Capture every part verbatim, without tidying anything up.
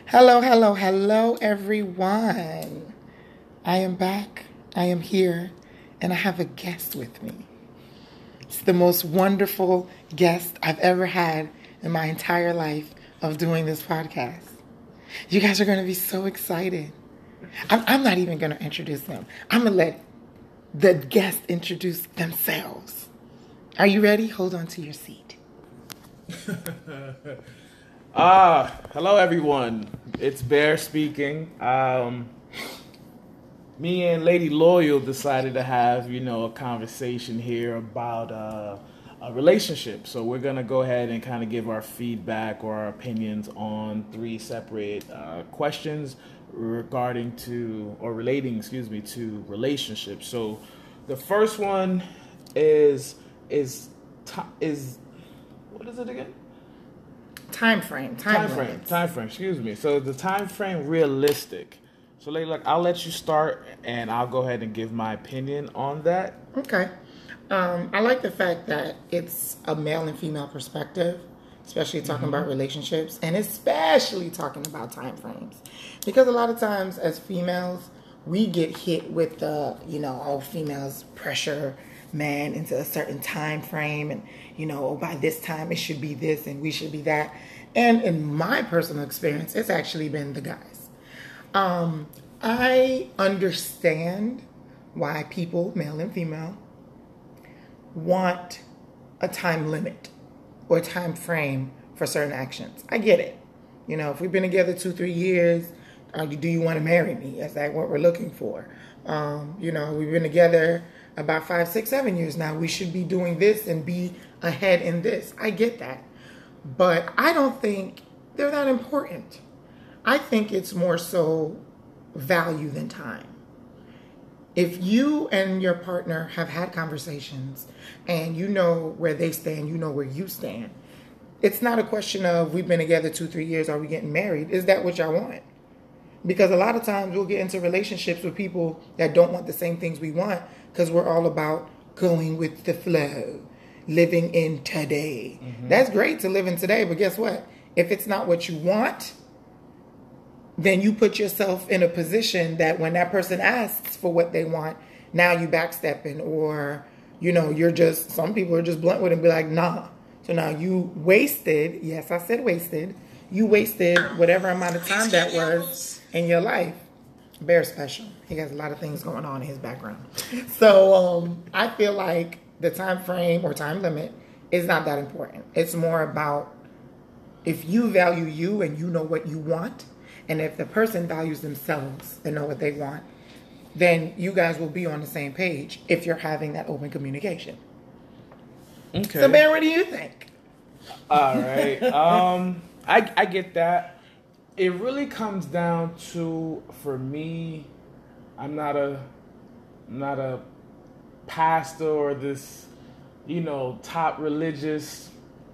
Hello, hello, hello, everyone. I am back. I am here, and I have a guest with me. It's the most wonderful guest I've ever had in my entire life of doing this podcast. You guys are going to be so excited. I'm, I'm not even going to introduce them. I'm going to let the guests introduce themselves. Are you ready? Hold on to your seat. Ah, hello everyone. It's Bear speaking. Um, me and Lady Loyal decided to have, you know, a conversation here about uh, a relationship. So we're gonna go ahead and kind of give our feedback or our opinions on three separate uh, questions regarding to or relating, excuse me, to relationships. So the first one is is is what is it again? Time frame. Time, Time frame. limits. Time frame. Excuse me. So the time frame realistic. So, lady, like, I'll let you start, and I'll go ahead and give my opinion on that. Okay. Um, I like the fact that it's a male and female perspective, especially talking mm-hmm. about relationships, and especially talking about time frames. Because a lot of times as females, we get hit with the, you know, all females pressure man into a certain time frame, and, you know, oh, by this time it should be this and we should be that. And in my personal experience, it's actually been the guys. Um, I understand why people, male and female, want a time limit or a time frame for certain actions. I get it. You know, if we've been together two, three years, uh, do you want to marry me? Is that what we're looking for? Um, you know, we've been together about five, six, seven years now. We should be doing this and be ahead in this. I get that. But I don't think they're that important. I think it's more so value than time. If you and your partner have had conversations and you know where they stand, you know where you stand, it's not a question of we've been together two, three years, are we getting married? Is that what y'all want? Because a lot of times we'll get into relationships with people that don't want the same things we want because we're all about going with the flow, living in today. Mm-hmm. That's great to live in today, but guess what? If it's not what you want, then you put yourself in a position that when that person asks for what they want, now you backstepping, or, you know, you're just, some people are just blunt with it and be like, nah. So now you wasted, yes, I said wasted, you wasted whatever amount of time that was in your life. Bear special. He has a lot of things going on in his background. So um, I feel like the time frame or time limit is not that important. It's more about if you value you and you know what you want, and if the person values themselves and know what they want, then you guys will be on the same page if you're having that open communication. Okay. So, Ben, what do you think? All right. um, I I get that. It really comes down to, for me, I'm not a I'm not a pastor or this, you know, top religious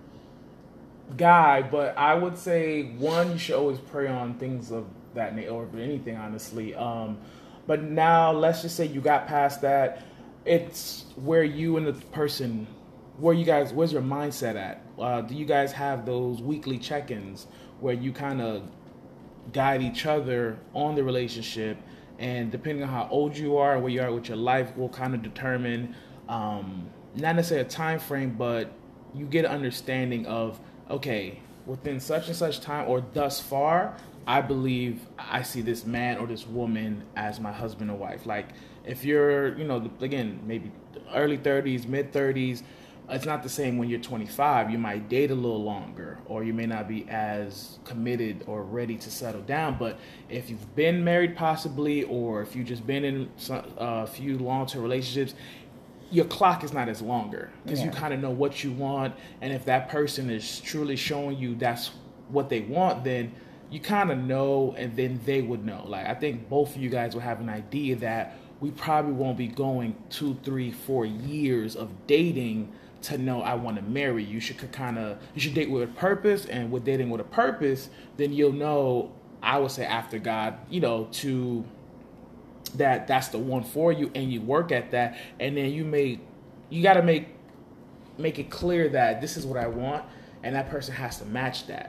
guy, but I would say, one, you should always pray on things of that nature, or anything, honestly. Um, but now, let's just say you got past that. It's where you and the person, where you guys, where's your mindset at? Uh, do you guys have those weekly check-ins where you kind of guide each other on the relationship, and depending on how old you are and where you are with your life will kind of determine, um, not necessarily a time frame, but you get an understanding of, okay, within such and such time or thus far, I believe I see this man or this woman as my husband or wife. Like, if you're, you know, again, maybe early thirties, mid thirties, it's not the same when you're twenty-five. You might date a little longer, or you may not be as committed or ready to settle down. But if you've been married possibly, or if you've just been in a uh, few long-term relationships, your clock is not as longer because yeah. you kind of know what you want. And if that person is truly showing you that's what they want, then you kind of know, and then they would know. Like, I think both of you guys will have an idea that we probably won't be going two, three, four years of dating to know I want to marry you. You should kind of, you should date with a purpose, and with dating with a purpose, then you'll know, I would say after God, you know, to that that's the one for you, and you work at that, and then you may, you got to make, make it clear that this is what I want, and that person has to match that.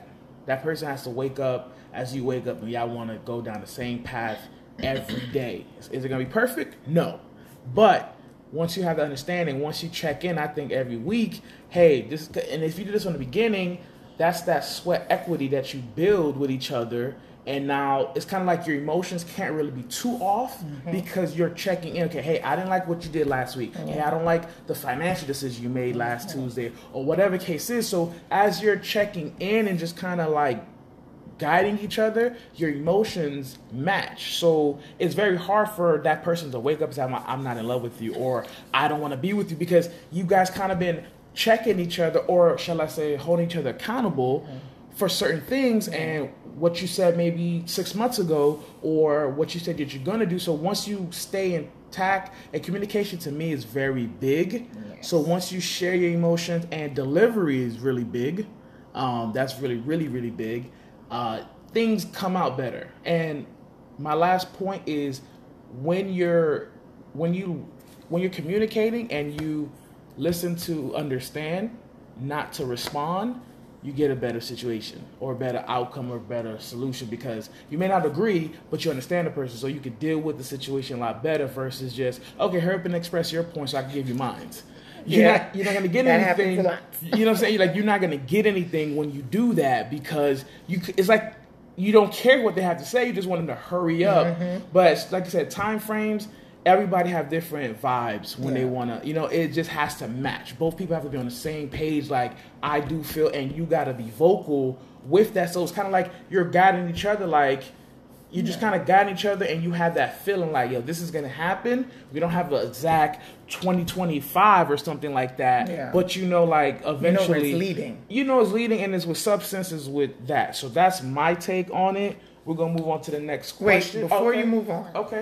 That person has to wake up as you wake up, and y'all want to go down the same path every day. Is, is it going to be perfect? No. But once you have the understanding, once you check in, I think every week, hey, this, and if you do this from the beginning, that's that sweat equity that you build with each other. And now it's kind of like your emotions can't really be too off mm-hmm. because you're checking in. Okay, hey, I didn't like what you did last week. Mm-hmm. Hey, I don't like the financial decision you made last mm-hmm. Tuesday, or whatever the case is. So as you're checking in and just kind of like guiding each other, your emotions match. So it's very hard for that person to wake up and say, I'm not, I'm not in love with you, or I don't want to be with you, because you guys kind of been checking each other, or shall I say holding each other accountable mm-hmm. for certain things, and what you said maybe six months ago, or what you said that you're going to do. So once you stay intact, and communication to me is very big. Yes. So once you share your emotions, and delivery is really big, um, that's really, really, really big, uh, things come out better. And my last point is when you're, when you, when you're communicating and you listen to understand, not to respond, you get a better situation or a better outcome or a better solution, because you may not agree, but you understand the person, so you can deal with the situation a lot better versus just, okay, hurry up and express your point so I can give you mine. You're yeah. not, you're not going to get anything. You know what I'm saying? Like, you're not going to get anything when you do that, because you, it's like you don't care what they have to say. You just want them to hurry up. Mm-hmm. But like I said, time frames, everybody have different vibes when yeah. they want to, you know, it just has to match. Both people have to be on the same page. Like, I do feel, and you got to be vocal with that. So it's kind of like you're guiding each other. Like, you just yeah. kind of guiding each other, and you have that feeling like, yo, this is going to happen. We don't have an exact twenty twenty-five or something like that. Yeah. But you know, like, eventually. You know it's leading. You know it's leading, and it's with substances with that. So that's my take on it. We're going to move on to the next question. Wait, before okay. you move on. Okay.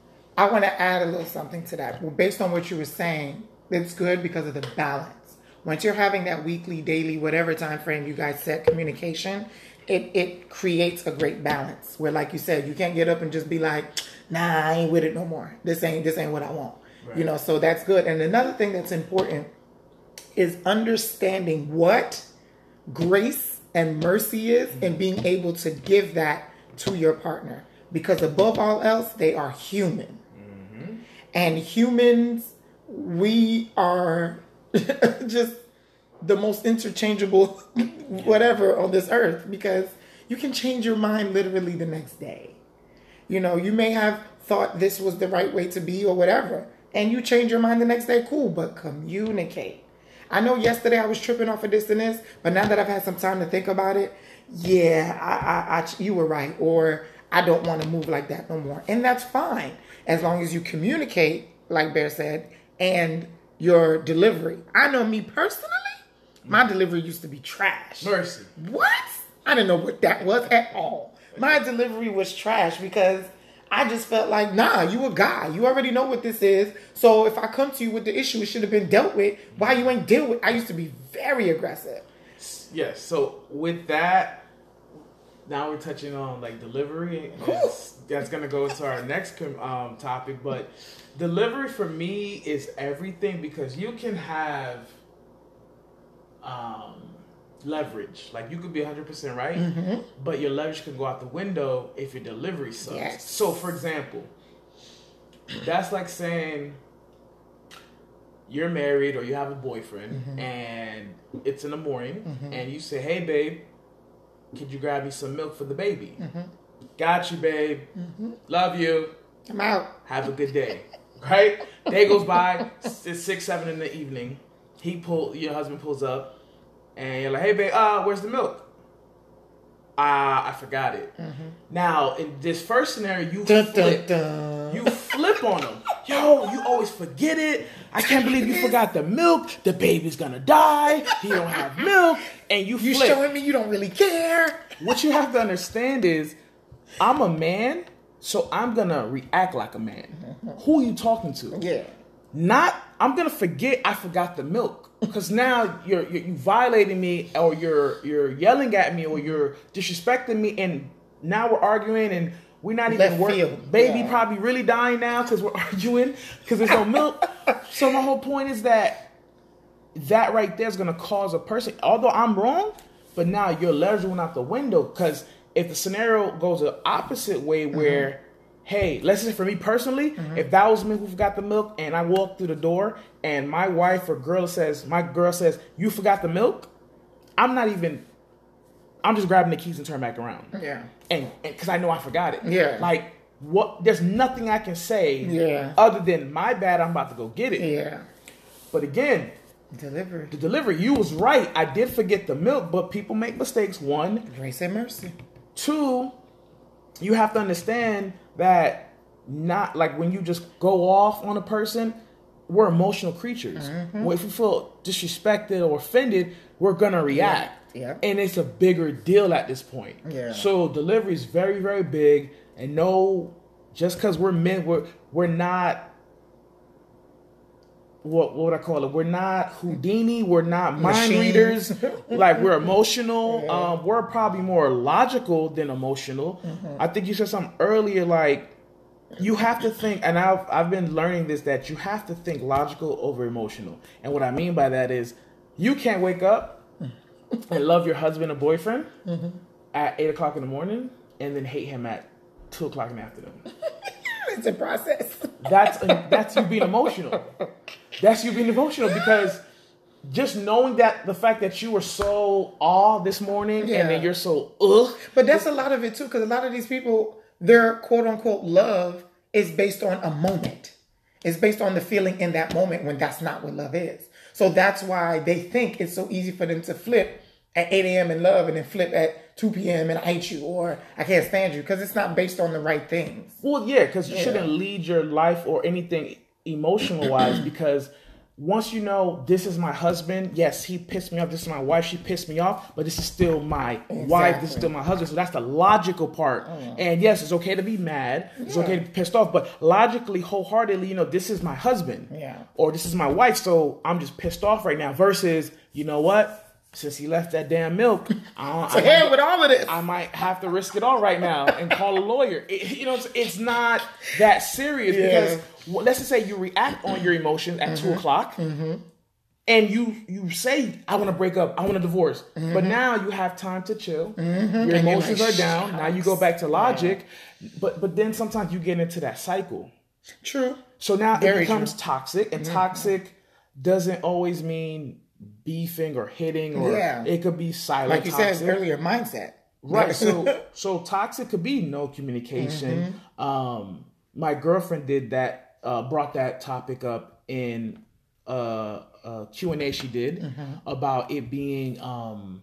I want to add a little something to that. Well, based on what you were saying, it's good because of the balance. Once you're having that weekly, daily, whatever time frame you guys set communication, it, it creates a great balance where, like you said, you can't get up and just be like, nah, I ain't with it no more. This ain't, this ain't what I want. Right. You know, so that's good. And another thing that's important is understanding what grace and mercy is mm-hmm. and being able to give that to your partner. Because above all else, they are human. And humans, we are just the most interchangeable whatever on this earth, because you can change your mind literally the next day. You know, you may have thought this was the right way to be or whatever, and you change your mind the next day, cool, but communicate. I know yesterday I was tripping off of this and this, but now that I've had some time to think about it, yeah, I, I, I you were right, or I don't want to move like that no more. And that's fine, as long as you communicate, like Bear said, and your delivery. I know me personally, my delivery used to be trash. Mercy. What? I didn't know what that was at all. My delivery was trash because I just felt like, nah, you a guy. You already know what this is. So if I come to you with the issue, it should have been dealt with. Why you ain't deal with? I used to be very aggressive. Yes. So with that, now we're touching on like delivery. That's going to go into our next um, topic. But delivery for me is everything, because you can have um, leverage. Like, you could be one hundred percent right, mm-hmm. but your leverage can go out the window if your delivery sucks. Yes. So, for example, that's like saying you're married or you have a boyfriend, mm-hmm. and it's in the morning, mm-hmm. and you say, hey, babe, could you grab me some milk for the baby? Mm-hmm. Got you, babe. Mm-hmm. Love you. I'm out. Have a good day. Right? Day goes by. It's six, seven in the evening. He pull. Your husband pulls up, and you're like, "Hey, babe, uh, where's the milk?" Ah, uh, I forgot it. Mm-hmm. Now, in this first scenario, you dun, flip. Dun, dun. You flip on him. Yo, you always forget it. I can't believe you forgot the milk. The baby's gonna die. He don't have milk, and you flip. You showing me you don't really care. What you have to understand is, I'm a man, so I'm gonna react like a man. Mm-hmm. Who are you talking to? Yeah. Not, I'm gonna forget I forgot the milk, because now you're, you're you violating me, or you're you're yelling at me, or you're disrespecting me, and now we're arguing, and we're not even working. Baby yeah. probably really dying now because we're arguing because there's no milk. So my whole point is that that right there is gonna cause a person. Although I'm wrong, But now your leverage went out the window, because if the scenario goes the opposite way where, mm-hmm. hey, let's say for me personally, mm-hmm. if that was me who forgot the milk and I walked through the door and my wife or girl says, my girl says, you forgot the milk, I'm not even, I'm just grabbing the keys and turn back around. Yeah. And because I know I forgot it. Yeah. Like, what? There's nothing I can say yeah. other than my bad, I'm about to go get it. Yeah. But again, delivery. The delivery, you was right. I did forget the milk, but people make mistakes. One. Grace and mercy. Two, you have to understand that not like when you just go off on a person, we're emotional creatures. Mm-hmm. Well, if we feel disrespected or offended, we're going to react. Yeah. Yeah. And it's a bigger deal at this point. Yeah. So delivery is very, very big. And no, just because we're men, we're, we're not... What, what would I call it? We're not Houdini. We're not mind Machines. readers. Like, we're emotional. Yeah. Um, we're probably more logical than emotional. Mm-hmm. I think you said something earlier, like, you have to think, and I've, I've been learning this, that you have to think logical over emotional. And what I mean by that is, you can't wake up and love your husband or boyfriend mm-hmm. at eight o'clock in the morning and then hate him at two o'clock in the afternoon. It's a process. That's a, that's you being emotional. That's you being emotional, because just knowing that the fact that you were so awe this morning yeah. and then you're so ugh. But that's a lot of it too, because a lot of these people, their quote unquote love is based on a moment. It's based on the feeling in that moment, when that's not what love is. So that's why they think it's so easy for them to flip at eight a.m. in love and then flip at two p.m. and I hate you or I can't stand you, because it's not based on the right things. Well, yeah, because you yeah. shouldn't lead your life or anything emotional wise, because once you know this is my husband, yes, he pissed me off, this is my wife, she pissed me off, but this is still my exactly. wife, this is still my husband. So that's the logical part. Oh. And yes, it's okay to be mad, it's yeah. okay to be pissed off, but logically, wholeheartedly, you know, this is my husband yeah. or this is my wife, so I'm just pissed off right now, versus, you know what? Since he left that damn milk, I, so I, might, with all of this. I might have to risk it all right now and call a lawyer. It, you know, it's, it's not that serious yeah. because well, let's just say you react on your emotions at mm-hmm. two o'clock, mm-hmm. and you you say, "I want to break up, I want a divorce," mm-hmm. but now you have time to chill. Mm-hmm. Your emotions like, are down. Shucks. Now you go back to logic, yeah. but but then sometimes you get into that cycle. True. So now Very it becomes true. toxic, and mm-hmm. toxic doesn't always mean beefing or hitting, or yeah. it could be silent. Like you toxic. said earlier, mindset. Right. So so toxic could be no communication. Mm-hmm. Um, my girlfriend did that, uh, brought that topic up in uh, a Q and A she did mm-hmm. about it being um,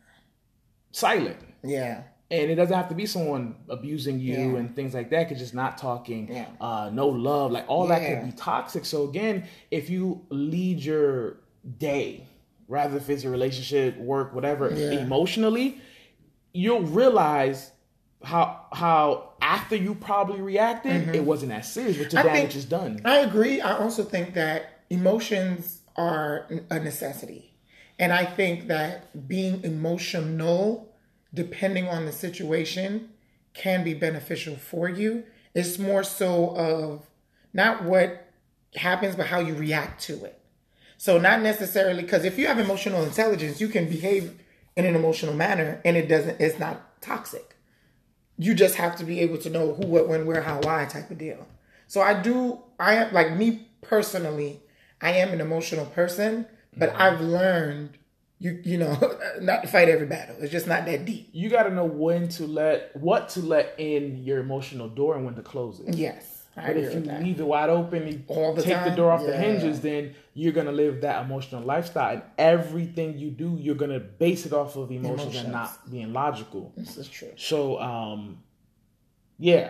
silent. Yeah. And it doesn't have to be someone abusing you yeah. and things like that. Could just not talking, yeah. uh, no love, like all yeah. that could be toxic. So again, if you lead your day, rather if it's a relationship, work, whatever, yeah. emotionally, you'll realize how how after you probably reacted, mm-hmm. it wasn't that serious, but your I damage think, is done. I agree. I also think that emotions are a necessity. And I think that being emotional, depending on the situation, can be beneficial for you. It's more so of not what happens, but how you react to it. So not necessarily, because if you have emotional intelligence, you can behave in an emotional manner and it doesn't, it's not toxic. You just have to be able to know who, what, when, where, how, why type of deal. So I do, I am, like me personally, I am an emotional person, but mm-hmm. I've learned, you you know, not to fight every battle. It's just not that deep. You got to know when to let, what to let in your emotional door and when to close it. Yes. I But if you that. leave it wide open, you All the take time? the door off yeah. the hinges, then you're going to live that emotional lifestyle. And everything you do, you're going to base it off of emotions, emotions and not being logical. This is true. So, um, yeah.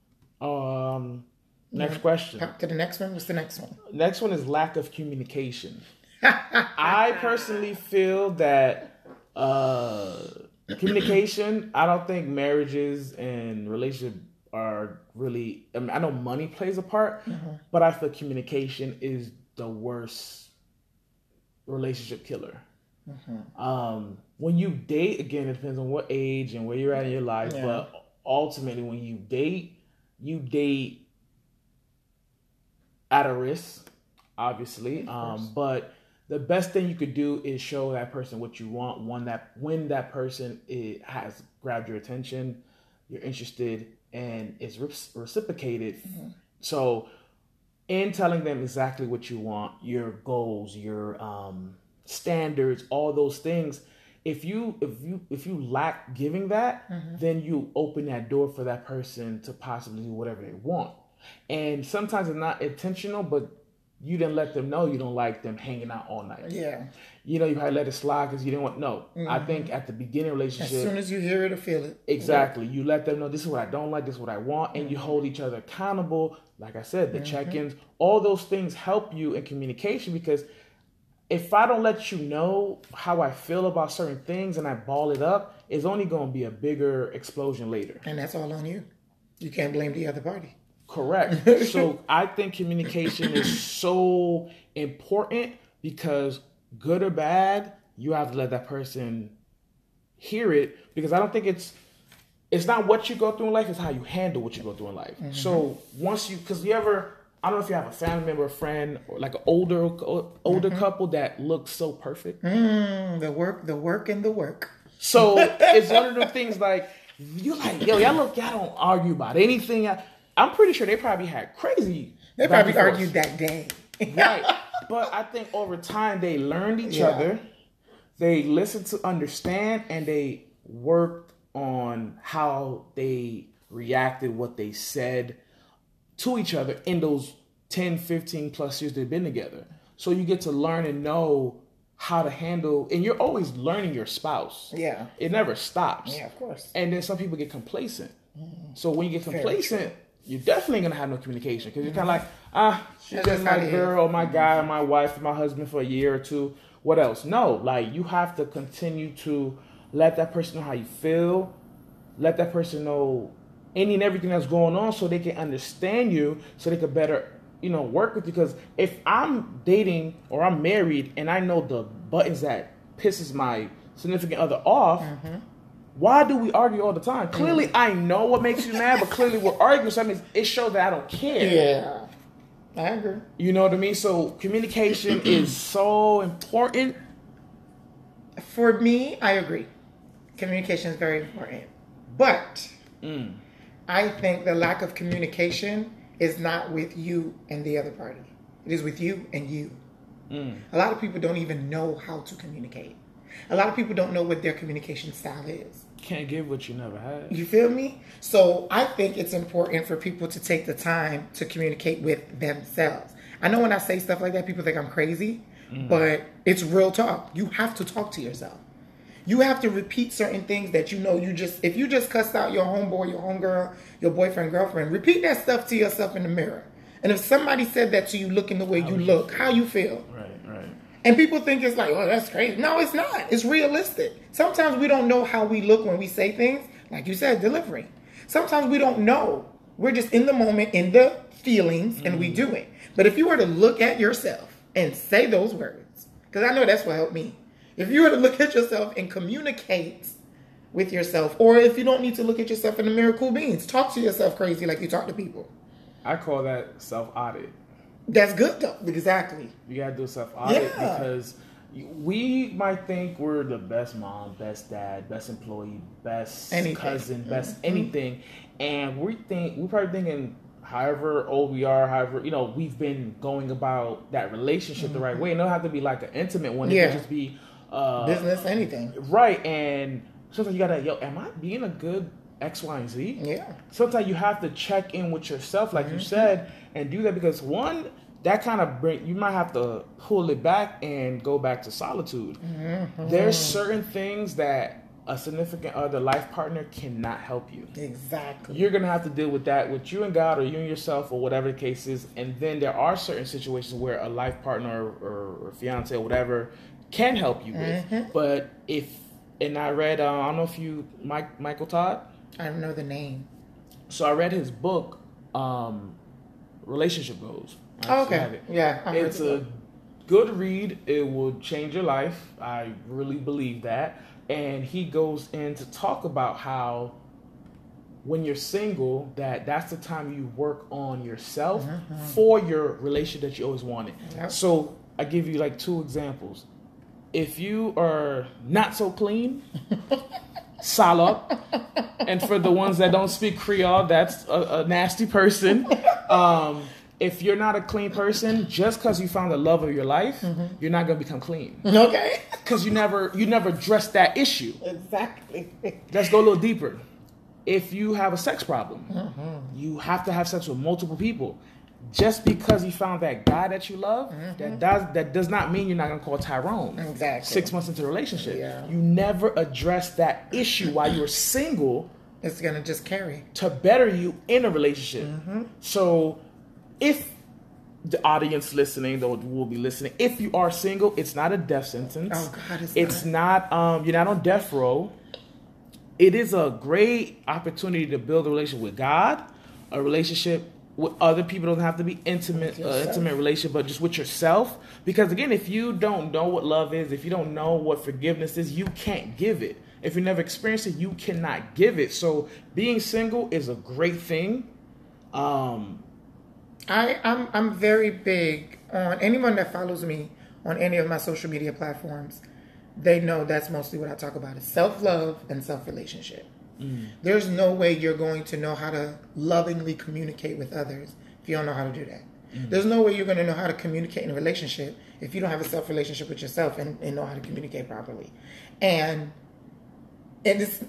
Um, next yeah. question. Pop to the next one. What's the next one? Next one is lack of communication. I personally feel that uh, communication, I don't think marriages and relationships are really, I mean, I know money plays a part, mm-hmm. but I feel communication is the worst relationship killer. Mm-hmm. Um, when you date, again, it depends on what age and where you're at in your life, yeah. but ultimately when you date, you date at a risk, obviously, um, but the best thing you could do is show that person what you want. One that when that person is, has grabbed your attention, you're interested, and is reciprocated. Mm-hmm. So, in telling them exactly what you want, your goals, your um, standards, all those things, if you if you if you lack giving that, mm-hmm. then you open that door for that person to possibly do whatever they want. And sometimes it's not intentional, but you didn't let them know you don't like them hanging out all night. Yeah. You know, you probably let it slide because you didn't want, no. Mm-hmm. I think at the beginning relationship. As soon as you hear it or feel it. Exactly. Yeah. You let them know this is what I don't like, this is what I want, and mm-hmm. you hold each other accountable. Like I said, the mm-hmm. check-ins, all those things help you in communication, because if I don't let you know how I feel about certain things and I ball it up, it's only going to be a bigger explosion later. And that's all on you. You can't blame the other party. Correct. So I think communication is so important, because good or bad, you have to let that person hear it, because I don't think it's it's not what you go through in life, it's how you handle what you go through in life. Mm-hmm. So once you, because you ever, I don't know if you have a family member, a friend, or like an older older mm-hmm. couple that looks so perfect. Mm, the work, the work, and the work. So it's one of the things like, you like, yo, y'all look, y'all don't argue about anything. I'm pretty sure they probably had crazy. They probably argued that day. Right. But I think over time they learned each yeah. other. They listened to understand, and they worked on how they reacted, what they said to each other in those ten, fifteen plus years they've been together. So you get to learn and know how to handle, and you're always learning your spouse. Yeah. It never stops. Yeah, of course. And then some people get complacent. Mm. So when you get complacent, you're definitely going to have no communication, because you're kind of like, ah, she's just my girl, my guy, my wife, my husband for a year or two. What else? No, like, you have to continue to let that person know how you feel. Let that person know any and everything that's going on, so they can understand you, so they can better, you know, work with you. Because if I'm dating or I'm married and I know the buttons that pisses my significant other off, mm-hmm. why do we argue all the time? Clearly, mm. I know what makes you mad, but clearly we're arguing. So that means it shows that I don't care. Yeah, I agree. You know what I mean? So communication is so important. For me, I agree. Communication is very important. But mm. I think the lack of communication is not with you and the other party. It is with you and you. Mm. A lot of people don't even know how to communicate. A lot of people don't know what their communication style is. Can't give what you never had. You feel me? So I think it's important for people to take the time to communicate with themselves. I know when I say stuff like that, people think I'm crazy, mm. but it's real talk. You have to talk to yourself. You have to repeat certain things that you know you just, if you just cussed out your homeboy, your homegirl, your boyfriend, girlfriend, repeat that stuff to yourself in the mirror. And if somebody said that to you looking the way how you look, how you feel. Right, right. And people think it's like, oh, that's crazy. No, it's not. It's realistic. Sometimes we don't know how we look when we say things. Like you said, delivery. Sometimes we don't know. We're just in the moment, in the feelings, mm-hmm. and we do it. But if you were to look at yourself and say those words, because I know that's what helped me. If you were to look at yourself and communicate with yourself, or if you don't need to look at yourself in the mirror, cool beans. Talk to yourself crazy like you talk to people. I call that self-audit. That's good though. Exactly. You gotta do self-audit yeah. because we might think we're the best mom, best dad, best employee, best anything. cousin, best mm-hmm. anything, and we think we're probably thinking, however old we are, however you know we've been going about that relationship mm-hmm. the right way. And it don't have to be like an intimate one. Yeah. It can just be uh, business, anything. Right, and sometimes you gotta, yo, am I being a good X, Y, and Z? Yeah. Sometimes you have to check in with yourself, like mm-hmm. you said, and do that, because one, that kind of bring, you might have to pull it back and go back to solitude. Mm-hmm. There's certain things that a significant other, life partner cannot help you. Exactly. You're going to have to deal with that with you and God, or you and yourself, or whatever the case is. And then there are certain situations where a life partner or, or, or fiance or whatever can help you with. Mm-hmm. But if, and I read, uh, I don't know if you, Mike, Michael Todd? I don't know the name. So I read his book, um, Relationship Goals. Oh, okay. Yeah. I've it's a good read. It will change your life. I really believe that. And he goes in to talk about how when you're single, that that's the time you work on yourself mm-hmm. for your relationship that you always wanted. Yep. So I give you like two examples. If you are not so clean, salop, and for the ones that don't speak Creole, that's a, a nasty person. Um, if you're not a clean person, just because you found the love of your life, mm-hmm. you're not gonna become clean. Okay. Because you never you never addressed that issue. Exactly. Let's go a little deeper. If you have a sex problem, mm-hmm. you have to have sex with multiple people. Just because you found that guy that you love, mm-hmm. that does that does not mean you're not gonna call Tyrone. Exactly. Six months into the relationship, yeah. you never address that issue while you're single. It's gonna just carry to better you in a relationship. Mm-hmm. So, if the audience listening, though will be listening, if you are single, it's not a death sentence. Oh God, it's, it's not. not. Um, you're not on death row. It is a great opportunity to build a relationship with God, a relationship with other people. Doesn't have to be intimate, uh, intimate relationship, but just with yourself. Because again, if you don't know what love is, if you don't know what forgiveness is, you can't give it. If you never experienced it, you cannot give it. So being single is a great thing. Um, I, I'm I'm very big on anyone that follows me on any of my social media platforms. They know that's mostly what I talk about is self-love and self-relationship. Mm. There's no way you're going to know how to lovingly communicate with others if you don't know how to do that. Mm. There's no way you're going to know how to communicate in a relationship if you don't have a self-relationship with yourself and, and know how to communicate properly. And and it's,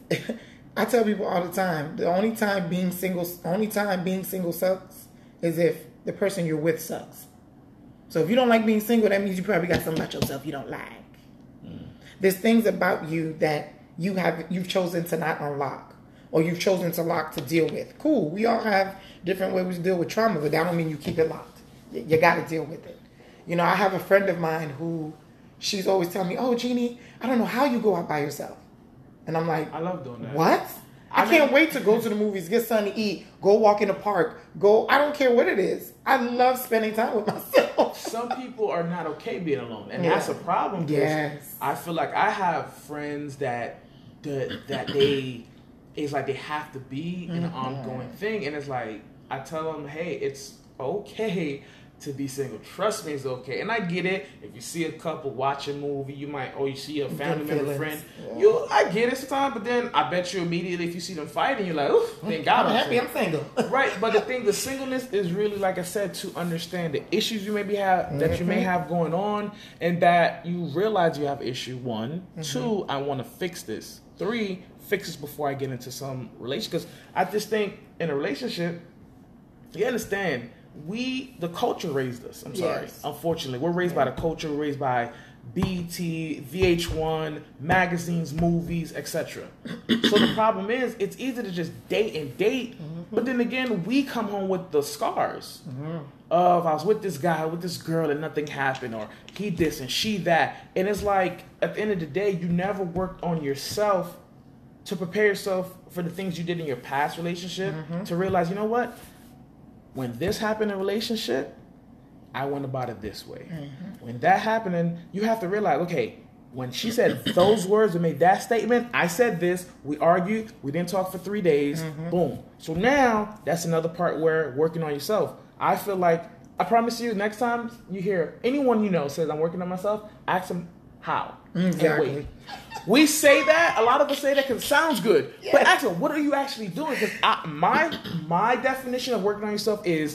I tell people all the time, the only time being single, only time being single sucks is if the person you're with sucks. So if you don't like being single, that means you probably got something about yourself you don't like. Mm. There's things about you that you have you've chosen to not unlock, or you've chosen to lock to deal with. Cool. We all have different ways to deal with trauma, but that don't mean you keep it locked. You, you got to deal with it. You know, I have a friend of mine who she's always telling me, "Oh, Jeannie, I don't know how you go out by yourself." And I'm like, I love doing that. What? I, I can't mean, wait to go to the movies, get something to eat, go walk in the park, go. I don't care what it is. I love spending time with myself. Some people are not okay being alone, and yeah. that's a problem. Yes. I feel like I have friends that that, that they it's like they have to be mm-hmm. an ongoing thing, and it's like I tell them, hey, it's okay to be single. Trust me, it's okay. And I get it. If you see a couple watch a movie, you might, or you see a family member, friend, yeah. you, I get it sometimes. But then I bet you immediately, if you see them fighting, you're like, oof, thank God I'm I'm happy single. I'm single. Right. But the thing, the singleness is really, like I said, to understand the issues you maybe have, mm-hmm. that you may have going on, and that you realize you have issue. One, mm-hmm. two, I want to fix this. Three, fix this before I get into some relationship. Because I just think in a relationship, you understand. We, the culture raised us. I'm sorry. Yes. Unfortunately, we're raised yeah. by the culture. We're raised by B E T, V H one, magazines, movies, et cetera. So the problem is, it's easy to just date and date, mm-hmm. but then again, we come home with the scars mm-hmm. of I was with this guy, with this girl, and nothing happened, or he this and she that, and it's like at the end of the day, you never worked on yourself to prepare yourself for the things you did in your past relationship mm-hmm. to realize, you know what? When this happened in a relationship, I went about it this way. Mm-hmm. When that happened, you have to realize, okay, when she said those words and made that statement, I said this, we argued, we didn't talk for three days, mm-hmm. boom. So now, that's another part where working on yourself. I feel like, I promise you, next time you hear anyone you know says, I'm working on myself, ask them how. Exactly. Wait. We say that, a lot of us say that because it sounds good. Yes. But ask them, what are you actually doing? Because my my definition of working on yourself is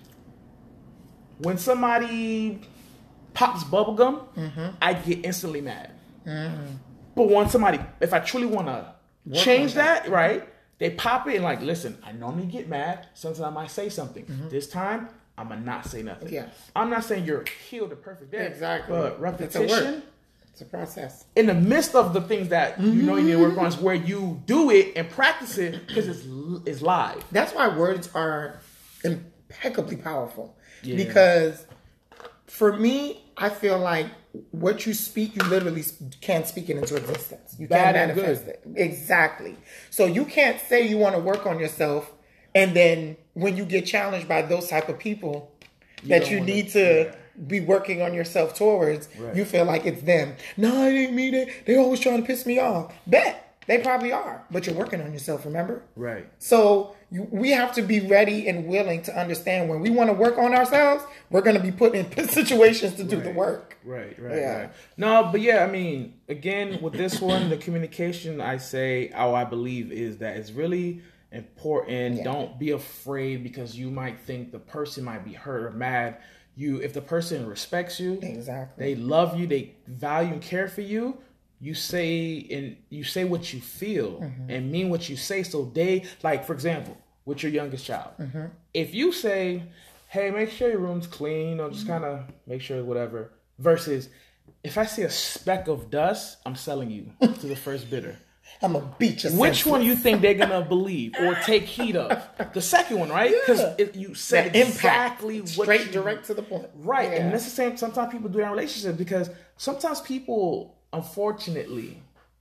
when somebody pops bubblegum, mm-hmm. I get instantly mad. Mm-hmm. But when somebody, if I truly want to change that, that, right, they pop it and like, listen, I normally get mad. Sometimes I might say something. Mm-hmm. This time, I'm going to not say nothing. Yes. I'm not saying you're healed or perfect there. Exactly. But repetition. It's a process. In the midst of the things that you know you need to work on is where you do it and practice it because it's, it's live. That's why words are impeccably powerful. Yeah. Because for me, I feel like what you speak, you literally can't speak it into existence. You Bad can't and manifest good. it. Exactly. So you can't say you want to work on yourself and then when you get challenged by those type of people you that you need to... to yeah. be working on yourself towards, right. you feel like it's them. No, I didn't mean it. They always trying to piss me off. Bet. They probably are, but you're working on yourself, remember? Right. So you, we have to be ready and willing to understand when we want to work on ourselves, we're going to be put in situations to do right. the work. Right, right, yeah. right. No, but yeah, I mean, again, with this one, the communication, I say, how I believe is that it's really important. Yeah. Don't be afraid because you might think the person might be hurt or mad. You, if the person respects you, exactly, they love you, they value and care for you, you say and you say what you feel mm-hmm. and mean what you say. So they, like, for example, with your youngest child, mm-hmm. if you say, hey, make sure your room's clean, or just kind of make sure whatever, versus if I see a speck of dust, I'm selling you to the first bidder. I'm a beat you. Which senseless. one you think they're going to believe or take heed of? The second one, right? Because yeah. you said that exactly impact. what Straight you, direct to the point. Right. Yeah. And that's the same. Sometimes people do that in relationships because sometimes people, unfortunately,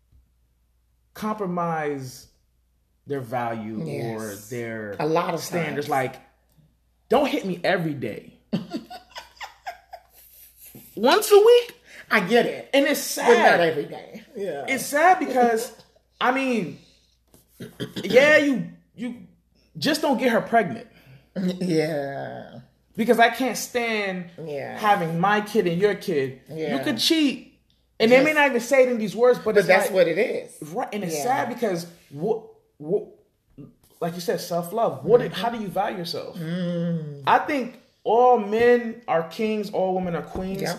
compromise their value yes. or their a lot of standards. times. Like, don't hit me every day. Once a week? I get it. And it's sad. But not every day. Yeah. It's sad because, I mean, yeah, you you just don't get her pregnant. Yeah. Because I can't stand yeah. having my kid and your kid. Yeah. You could cheat. And yes. they may not even say it in these words, but, but it's that's like, what it is. Right. And it's yeah. sad because, what, what, like you said, self-love. What? Mm-hmm. How do you value yourself? Mm. I think all men are kings, all women are queens. Yeah.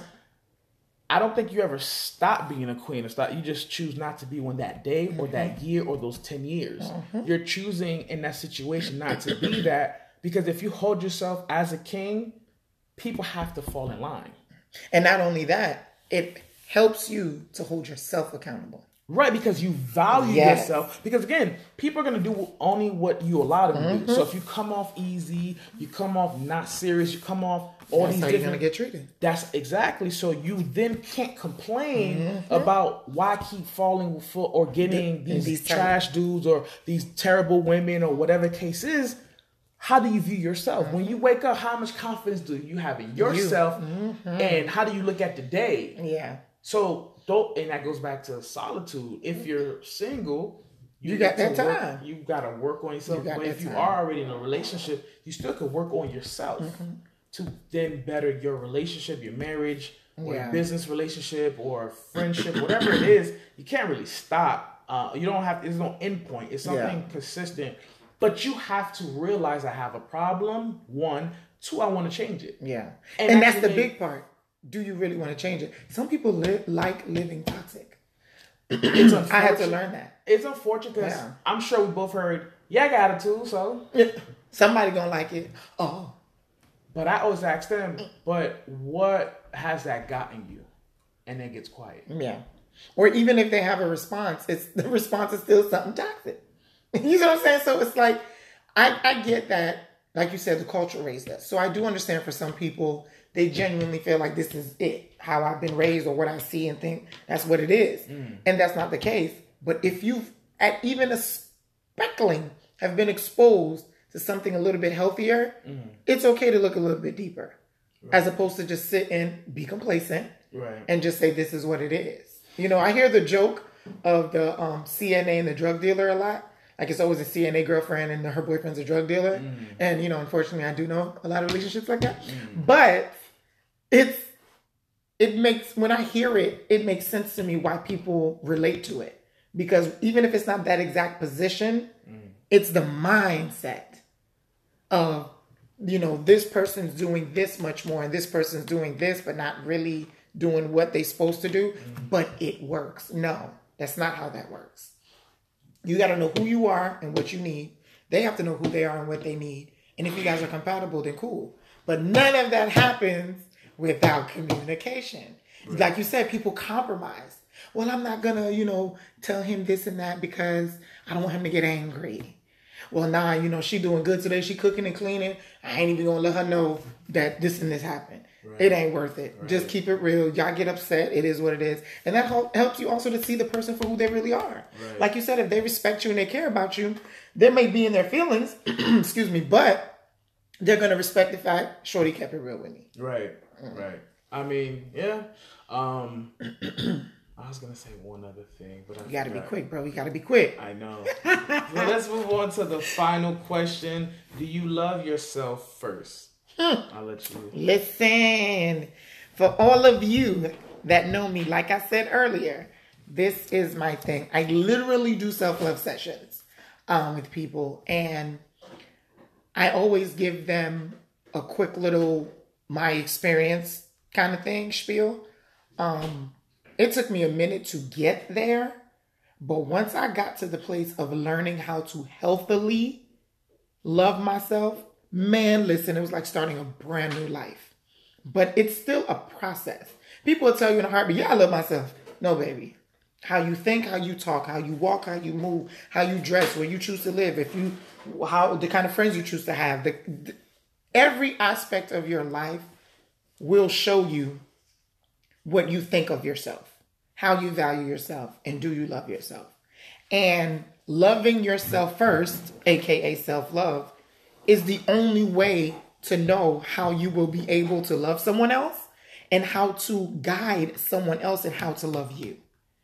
I don't think you ever stop being a queen or stop. You just choose not to be one that day or mm-hmm. that year or those ten years. Mm-hmm. You're choosing in that situation not to be that, because if you hold yourself as a king, people have to fall in line. And not only that, it helps you to hold yourself accountable. Right, because you value yes. yourself. Because again, people are going to do only what you allow them mm-hmm. to do. So if you come off easy, you come off not serious, you come off all that's these how different... you're going to get treated. That's exactly. So you then can't complain mm-hmm. about why I keep falling for or getting the, these, these trash dudes or these terrible women or whatever the case is. How do you view yourself? Mm-hmm. When you wake up, how much confidence do you have in yourself? You. Mm-hmm. And how do you look at the day? Yeah. So... Don't, and that goes back to solitude. If you're single, you, you got that work, time. You got to work on yourself. You but if you time. are already in a relationship, you still could work on yourself mm-hmm. to then better your relationship, your marriage, or yeah. your business relationship, or friendship, whatever it is. You can't really stop. Uh, you don't have. There's no end point. It's something yeah. consistent. But you have to realize I have a problem. One, two, I want to change it. Yeah, and, and that's the big part. Do you really want to change it? Some people live, like living toxic. It's I had to learn that. It's unfortunate because yeah. I'm sure we both heard, yeah, I got attitude, so. Somebody gonna like it. Oh. But I always ask them, but what has that gotten you? And then it gets quiet. Yeah. Or even if they have a response, it's the response is still something toxic. You know what I'm saying? So it's like, I, I get that, like you said, the culture raised us. So I do understand for some people, they genuinely feel like this is it, how I've been raised or what I see and think that's what it is. Mm. And that's not the case. But if you've, at even a speckling, have been exposed to something a little bit healthier, mm. it's okay to look a little bit deeper. Right. As opposed to just sit and be complacent right. and just say this is what it is. You know, I hear the joke of the um, C N A and the drug dealer a lot. Like it's always a C N A girlfriend and her boyfriend's a drug dealer. Mm. And, you know, unfortunately, I do know a lot of relationships like that. Mm. But it's, it makes, when I hear it, it makes sense to me why people relate to it. Because even if it's not that exact position, mm. it's the mindset of, you know, this person's doing this much more and this person's doing this, but not really doing what they're supposed to do. Mm. But it works. No, that's not how that works. You got to know who you are and what you need. They have to know who they are and what they need. And if you guys are compatible, then cool. But none of that happens without communication. Right. Like you said, people compromise. Well, I'm not going to, you know, tell him this and that because I don't want him to get angry. Well, nah, you know, she doing good today. She cooking and cleaning. I ain't even going to let her know that this and this happened. Right. It ain't worth it. Right. Just keep it real. Y'all get upset. It is what it is. And that helps you also to see the person for who they really are. Right. Like you said, if they respect you and they care about you, they may be in their feelings, excuse me, but they're going to respect the fact Shorty kept it real with me. Right, mm. right. I mean, yeah. Um, I was gonna say one other thing, but I you gotta forgot. be quick, bro. You gotta be quick. I know. So let's move on to the final question. Do you love yourself first? Hmm. I'll let you. Listen, for all of you that know me, like I said earlier, this is my thing. I literally do self-love sessions um, with people, and I always give them a quick little my experience kind of thing, spiel. Um, it took me a minute to get there, but once I got to the place of learning how to healthily love myself, man, listen, it was like starting a brand new life. But it's still a process. People will tell you in a heartbeat, yeah, I love myself. No, baby. How you think, how you talk, how you walk, how you move, how you dress, where you choose to live, if you, how the kind of friends you choose to have, the, the, every aspect of your life will show you what you think of yourself, how you value yourself, and do you love yourself. And loving yourself first, aka self-love, is the only way to know how you will be able to love someone else and how to guide someone else and how to love you.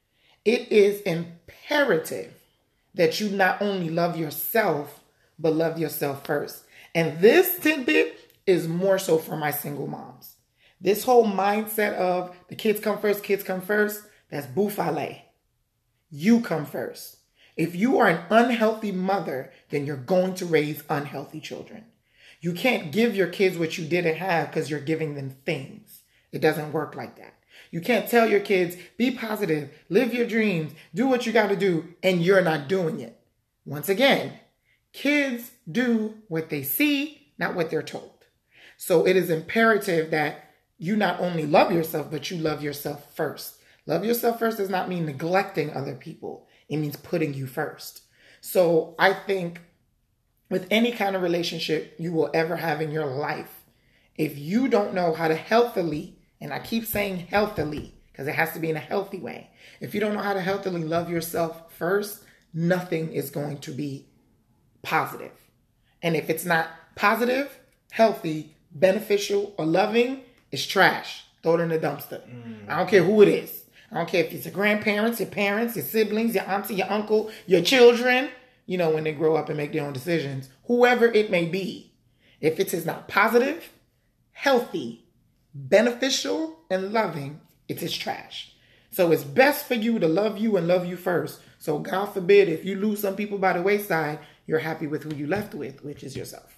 It is imperative that you not only love yourself, but love yourself first. And this tidbit is more so for my single moms. This whole mindset of the kids come first, kids come first, that's boufale. You come first. If you are an unhealthy mother, then you're going to raise unhealthy children. You can't give your kids what you didn't have because you're giving them things. It doesn't work like that. You can't tell your kids, be positive, live your dreams, do what you got to do, and you're not doing it. Once again, kids do what they see, not what they're told. So it is imperative that you not only love yourself, but you love yourself first. Love yourself first does not mean neglecting other people. It means putting you first. So I think with any kind of relationship you will ever have in your life, if you don't know how to healthily, and I keep saying healthily because it has to be in a healthy way. If you don't know how to healthily love yourself first, nothing is going to be positive. And if it's not positive, healthy, beneficial, or loving, it's trash. Throw it in the dumpster. Mm. I don't care who it is. I don't care if it's your grandparents, your parents, your siblings, your auntie, your uncle, your children, you know, when they grow up and make their own decisions, whoever it may be. If it is not positive, healthy, beneficial, and loving, it is trash. So it's best for you to love you and love you first. So God forbid, if you lose some people by the wayside, you're happy with who you left with, which is yourself.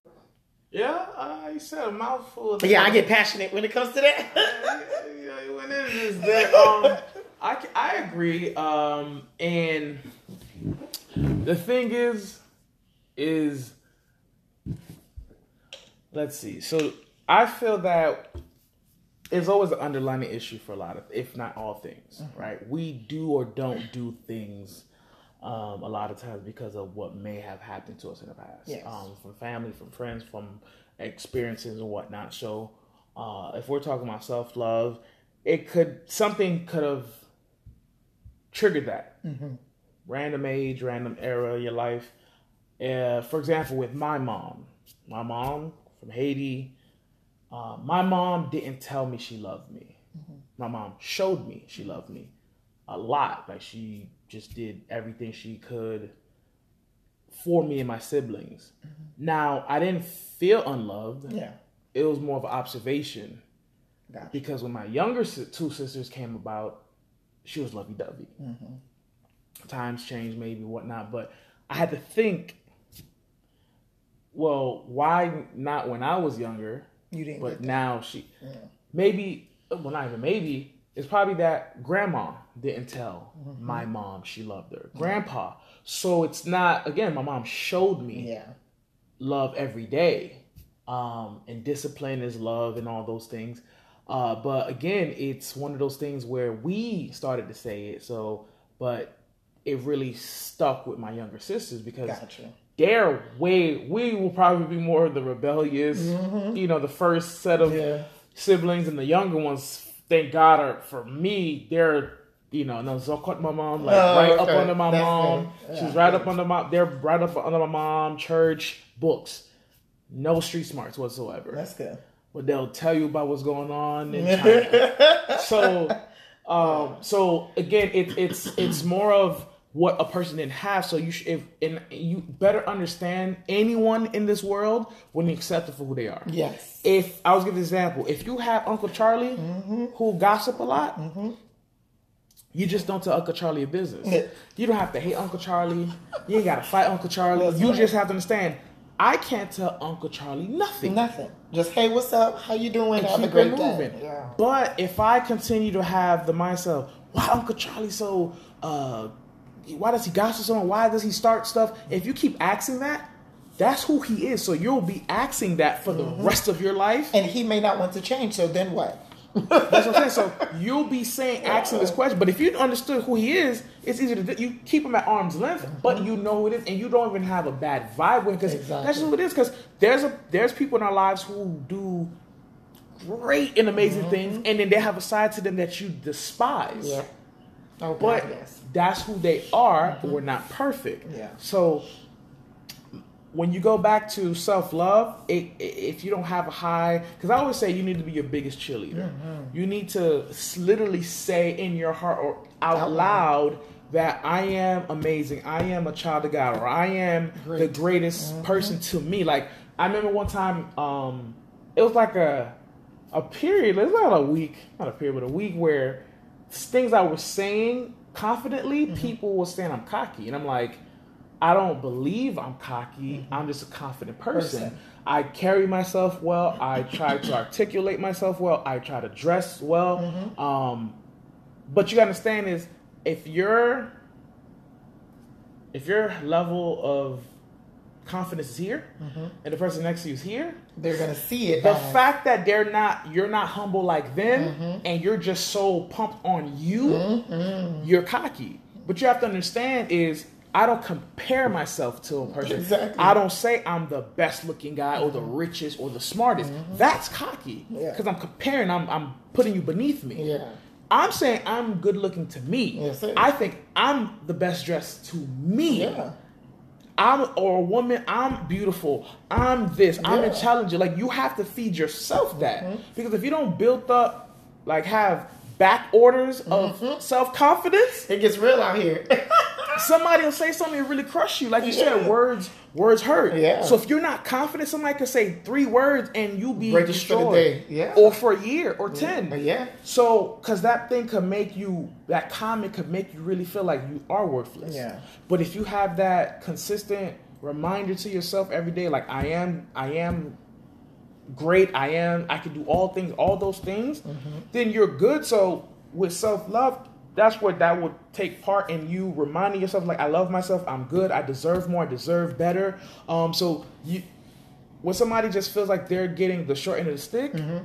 Yeah, uh, you said a mouthful. Of yeah, I get passionate when it comes to that. yeah, when it is that, um, I, I agree. Um, and the thing is, is, let's see. So I feel that it's always an underlying issue for a lot of, if not all things, mm-hmm. right? We do or don't do things um, a lot of times because of what may have happened to us in the past. Yes. Um, from family, from friends, from experiences and whatnot. So uh, if we're talking about self-love, it could, something could have triggered that. Mm-hmm. Random age, random era of your life. Uh, for example, with my mom. My mom from Haiti. Uh, my mom didn't tell me she loved me. Mm-hmm. My mom showed me she loved me a lot. Like she just did everything she could for me and my siblings. Mm-hmm. Now, I didn't feel unloved. Yeah. It was more of an observation. Gotcha. Because when my younger two sisters came about, she was lovey-dovey. Mm-hmm. Times changed, maybe, whatnot. But I had to think, well, why not when I was younger? You didn't. But now she, yeah. maybe, well, not even maybe, it's probably that grandma didn't tell mm-hmm. my mom she loved her. Mm-hmm. Grandpa. So it's not, again, my mom showed me yeah. love every day. Um, and discipline is love and all those things. Uh, but again, it's one of those things where we started to say it. So, but it really stuck with my younger sisters because gotcha. They're way, we will probably be more of the rebellious, mm-hmm. you know, the first set of yeah. siblings, and the younger ones, thank God, are, for me, they're, you know, no Zokot my mom, like oh, right okay. up under my That's mom. Yeah, She's right up under my, they're right up under my mom, church, books. No street smarts whatsoever. That's good. But they'll tell you about what's going on in China. So, Um, so again, it, it's it's more of what a person didn't have. So you should, if and you better understand anyone in this world when you accept them for who they are. Yes. If I was giving an example, if you have Uncle Charlie mm-hmm. who gossip a lot, mm-hmm. you just don't tell Uncle Charlie your business. Yeah. You don't have to hate Uncle Charlie. You ain't got to fight Uncle Charlie. That's you right. just have to understand. I can't tell Uncle Charlie nothing. Nothing. Just, hey, what's up? How you doing? And have keep a great it moving. day. Yeah. But if I continue to have the mindset, why Uncle Charlie so, uh, why does he gossip so much? Why does he start stuff? If you keep asking that, that's who he is. So you'll be asking that for mm-hmm. the rest of your life. And he may not want to change, so then what? That's what I'm saying. So you'll be saying, asking this question. But if you understood who he is, it's easy to do. You keep him at arm's length, mm-hmm. but you know who it is, and you don't even have a bad vibe with him because exactly. that's just who it is. Because there's a there's people in our lives who do great and amazing mm-hmm. things, and then they have a side to them that you despise. Yeah. Oh, but God, yes. that's who they are. Mm-hmm. We're not perfect. Yeah. So when you go back to self-love, it, it, if you don't have a high, because I always say you need to be your biggest cheerleader. Mm-hmm. You need to literally say in your heart or out, out loud, loud that I am amazing. I am a child of God, or I am Great. the greatest mm-hmm. person to me. Like I remember one time, um, it was like a a period. It's not a week, not a period, but a week where things I was saying confidently, mm-hmm. people were saying I'm cocky, and I'm like, I don't believe I'm cocky. Mm-hmm. I'm just a confident person. person. I carry myself well. I try to articulate myself well. I try to dress well. Mm-hmm. Um, but you gotta understand is if your if your level of confidence is here mm-hmm. and the person next to you is here, they're gonna see it. The as... fact that they're not, you're not humble like them, mm-hmm. and you're just so pumped on you, mm-hmm. you're cocky. But you have to understand is I don't compare myself to a person. Exactly. I don't say I'm the best looking guy or the richest or the smartest. Mm-hmm. That's cocky. Because yeah. I'm comparing, I'm I'm putting you beneath me. Yeah. I'm saying I'm good looking to me. Yes, I think I'm the best dressed to me. Yeah. I'm or a woman, I'm beautiful. I'm this, I'm yeah. intelligent. Like you have to feed yourself that. Mm-hmm. Because if you don't build up, like have back orders of mm-hmm. self-confidence, it gets real out here. Somebody will say something and really crush you. Like you yeah. said, words words hurt. Yeah. So if you're not confident, somebody could say three words and you be Break destroyed. For the day. Yeah. Or for a year or yeah. ten. Yeah. So, because that thing could make you, that comment could make you really feel like you are worthless. Yeah. But if you have that consistent reminder to yourself every day, like I am, I am great, I am, I can do all things, all those things, mm-hmm. then you're good. So with self-love, that's what that would take part in you reminding yourself, like, I love myself, I'm good, I deserve more, I deserve better. Um, so you, when somebody just feels like they're getting the short end of the stick, mm-hmm.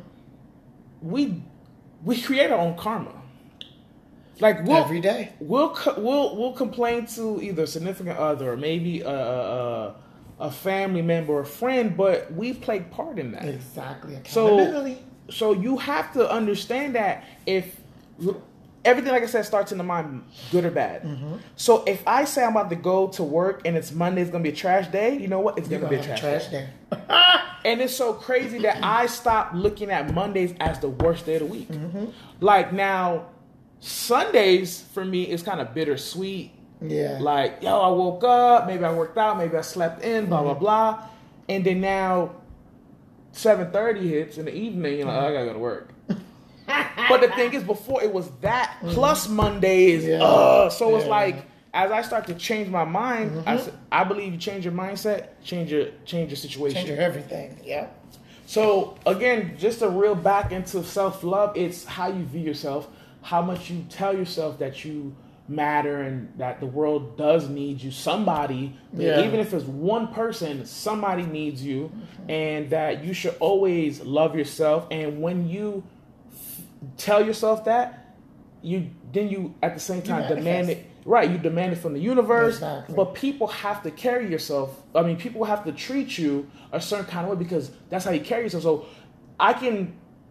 we we create our own karma. Like we'll, every day, we'll we'll we'll complain to either a significant other or maybe a, a, a family member or a friend, but we play part in that. Exactly. So so you have to understand that if everything, like I said, starts in the mind, good or bad. Mm-hmm. So if I say I'm about to go to work and it's Monday, it's going to be a trash day, you know what? It's going to be a trash, trash day. day. And it's so crazy that I stopped looking at Mondays as the worst day of the week. Mm-hmm. Like now, Sundays for me is kind of bittersweet. Yeah. Like, yo, I woke up, maybe I worked out, maybe I slept in, blah, mm-hmm. blah, blah. And then now seven thirty hits in the evening, you know, mm-hmm. I got to go to work. But the thing is, before it was that mm-hmm. plus Mondays, yeah. uh, so yeah. it's like as I start to change my mind, mm-hmm. I, I believe you change your mindset, change your change your situation, change your everything. Yeah. So again, just to reel back into self-love, it's how you view yourself, how much you tell yourself that you matter and that the world does need you. Somebody, yeah. even if it's one person, somebody needs you, mm-hmm. and that you should always love yourself. And when you tell yourself that, you then you at the same time demand it. Right, you demand it from the universe. Exactly. But people have to carry yourself. I mean, people have to treat you a certain kind of way because that's how you carry yourself. So I can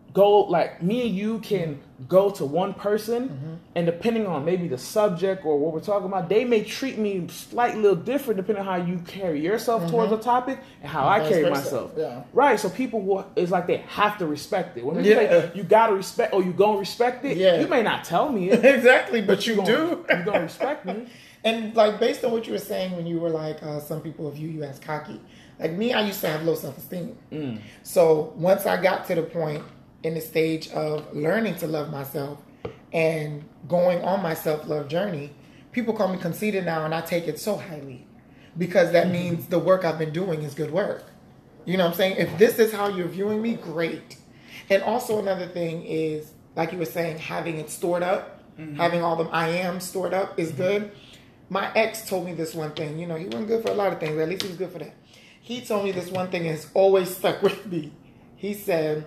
go, like me and you can go to one person, mm-hmm. and depending on maybe the subject or what we're talking about, they may treat me slightly little different depending on how you carry yourself mm-hmm. towards the topic and how and I carry person. myself. Yeah. Right. So people will, it's like they have to respect it. When you yeah. say you gotta respect or you gonna respect it, yeah. you may not tell me it. Exactly, but, but you, you do. Gonna, you gonna respect me. And like based on what you were saying when you were like, uh, some people view you as cocky. Like me, I used to have low self-esteem. Mm. So once I got to the point in the stage of learning to love myself and going on my self-love journey, people call me conceited now, and I take it so highly because that mm-hmm. means the work I've been doing is good work. You know what I'm saying? If this is how you're viewing me, great. And also another thing is, like you were saying, having it stored up, mm-hmm. having all the I am stored up is mm-hmm. good. My ex told me this one thing. You know, he wasn't good for a lot of things, but at least he was good for that. He told me this one thing and it's always stuck with me. He said,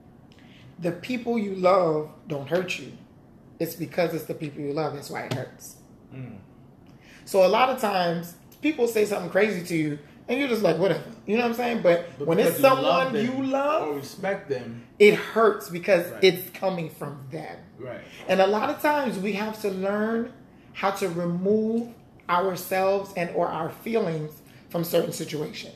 the people you love don't hurt you. It's because it's the people you love. That's why it hurts. Mm. So a lot of times people say something crazy to you and you're just like, whatever. You know what I'm saying? But, but when it's someone love them, you love or respect them, it hurts because right. it's coming from them. Right. And a lot of times we have to learn how to remove ourselves and or our feelings from certain situations.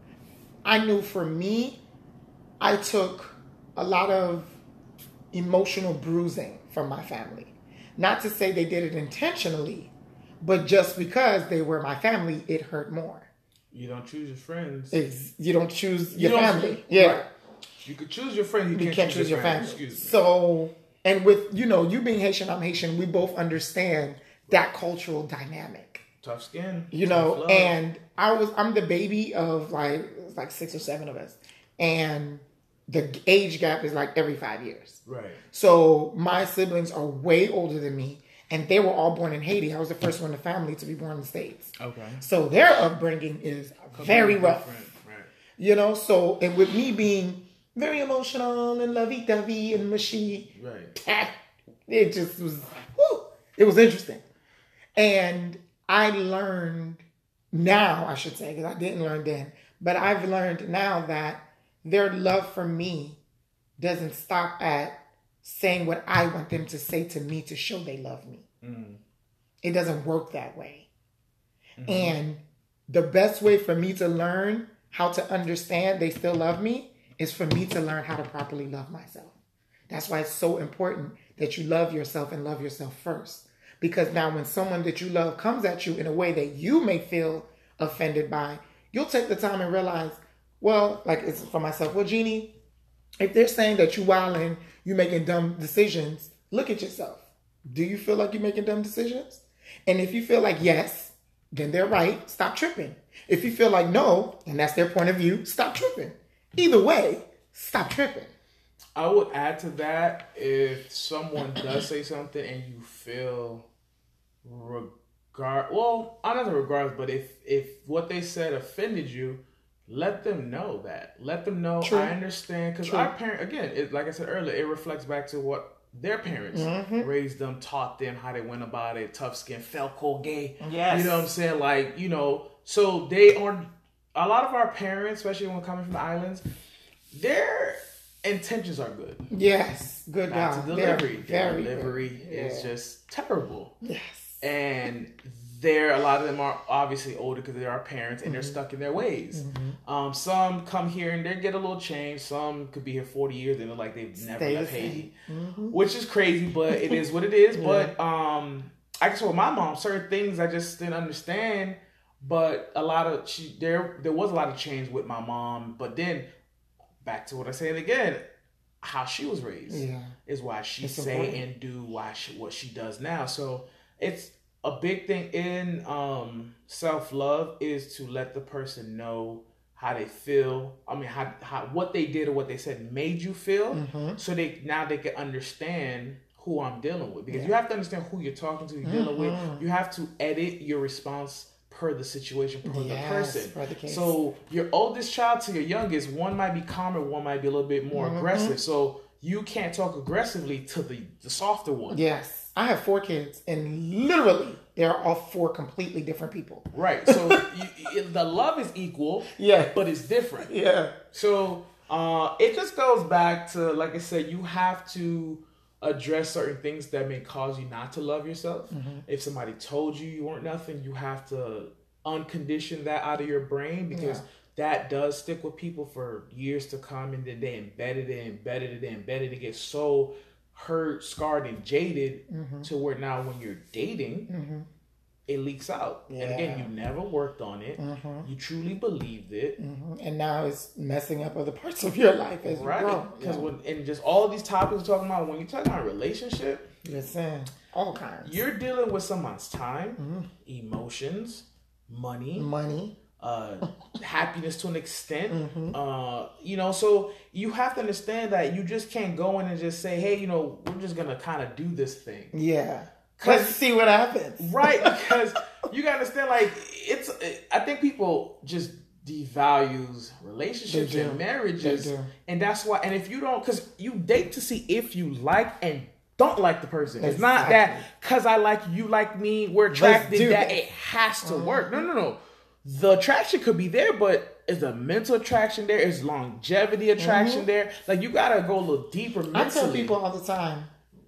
I knew for me, I took a lot of emotional bruising from my family. Not to say they did it intentionally, but just because they were my family, it hurt more. You don't choose your friends. It's, you don't choose your you don't family. Choose, yeah. Right. You could choose your friends, you, you can't, can't choose, choose your, your family. family. Excuse me. So, and with, you know, you being Haitian, I'm Haitian, we both understand that cultural dynamic. Tough skin. You know, and I was, I'm the baby of like, it was like six or seven of us. And the age gap is like every five years. Right. So my siblings are way older than me. And they were all born in Haiti. I was the first one in the family to be born in the States. Okay. So their upbringing is very rough. Right. You know, so, and with me being very emotional and lovey-dovey and mushy. Right. It just was, whew, it was interesting. And I learned now, I should say, because I didn't learn then, but I've learned now that their love for me doesn't stop at saying what I want them to say to me to show they love me. Mm. It doesn't work that way. Mm-hmm. And the best way for me to learn how to understand they still love me is for me to learn how to properly love myself. That's why it's so important that you love yourself and love yourself first. Because now when someone that you love comes at you in a way that you may feel offended by, you'll take the time and realize, well, like it's for myself, well, Jeannie, if they're saying that you wilding, you making dumb decisions, look at yourself. Do you feel like you're making dumb decisions? And if you feel like yes, then they're right. Stop tripping. If you feel like no, and that's their point of view, stop tripping. Either way, stop tripping. I would add to that, if someone does say something and you feel regard, well, not the regards, but if if what they said offended you, let them know that. Let them know. True. I understand, because our parent, again, it, like I said earlier, it reflects back to what their parents mm-hmm. raised them, taught them how they went about it. Tough skin, Felco gay. Yes. You know what I'm saying? Like, you know, so they are, a lot of our parents, especially when coming from the islands, their intentions are good. Yes. Good Not job. to delivery. Very, Their delivery very, yeah. is just terrible. Yes. And they're, a lot of them are obviously older because they're our parents and mm-hmm. they're stuck in their ways. Mm-hmm. Um, some come here and they get a little change. Some could be here forty years and they're like they've never Stay left Haiti, mm-hmm. which is crazy, but it is what it is. Yeah. But um, I guess with my mom, certain things I just didn't understand. But a lot of she there there was a lot of change with my mom. But then back to what I said again, how she was raised yeah. is why she it's say important. and do why she, what she does now. So it's a big thing in um, self-love is to let the person know how they feel. I mean, how, how what they did or what they said made you feel, mm-hmm. so they now they can understand who I'm dealing with. Because yeah. you have to understand who you're talking to, you're mm-hmm. dealing with. You have to edit your response per the situation, per yes, the person. Per the case. So your oldest child to your youngest, one might be calmer, one might be a little bit more mm-hmm. aggressive. So you can't talk aggressively to the, the softer one. Yes. I have four kids, and literally, they're all four completely different people. Right. So you, the love is equal, yeah, but it's different. Yeah. So Uh, it just goes back to, like I said, you have to address certain things that may cause you not to love yourself. Mm-hmm. If somebody told you you weren't nothing, you have to uncondition that out of your brain, because yeah. that does stick with people for years to come, and then they embedded it, embedded it, embedded it, get so hurt, scarred, and jaded mm-hmm. to where now when you're dating, mm-hmm. it leaks out. Yeah. And again, you never worked on it. Mm-hmm. You truly believed it. Mm-hmm. And now it's messing up other parts of your life as right. you grow. Because yeah. when and just all of these topics we're talking about, when you're talking about relationship, listen, all kinds. You're dealing with someone's time, mm-hmm. emotions, money, money, uh, happiness to an extent. Mm-hmm. Uh, you know, so you have to understand that you just can't go in and just say, hey, you know, we're just gonna kind of do this thing. Yeah. Let's see what happens. Right, because you gotta understand, like, it's, I think people just devalues relationships and marriages. And that's why, and if you don't, because you date to see if you like and don't like the person. Exactly. It's not that because I like you, like me, we're attracted, that it has to mm-hmm. work. No, no, no. The attraction could be there, but is the mental attraction there? Is longevity attraction mm-hmm. there? Like, you gotta go a little deeper mentally. I tell people all the time,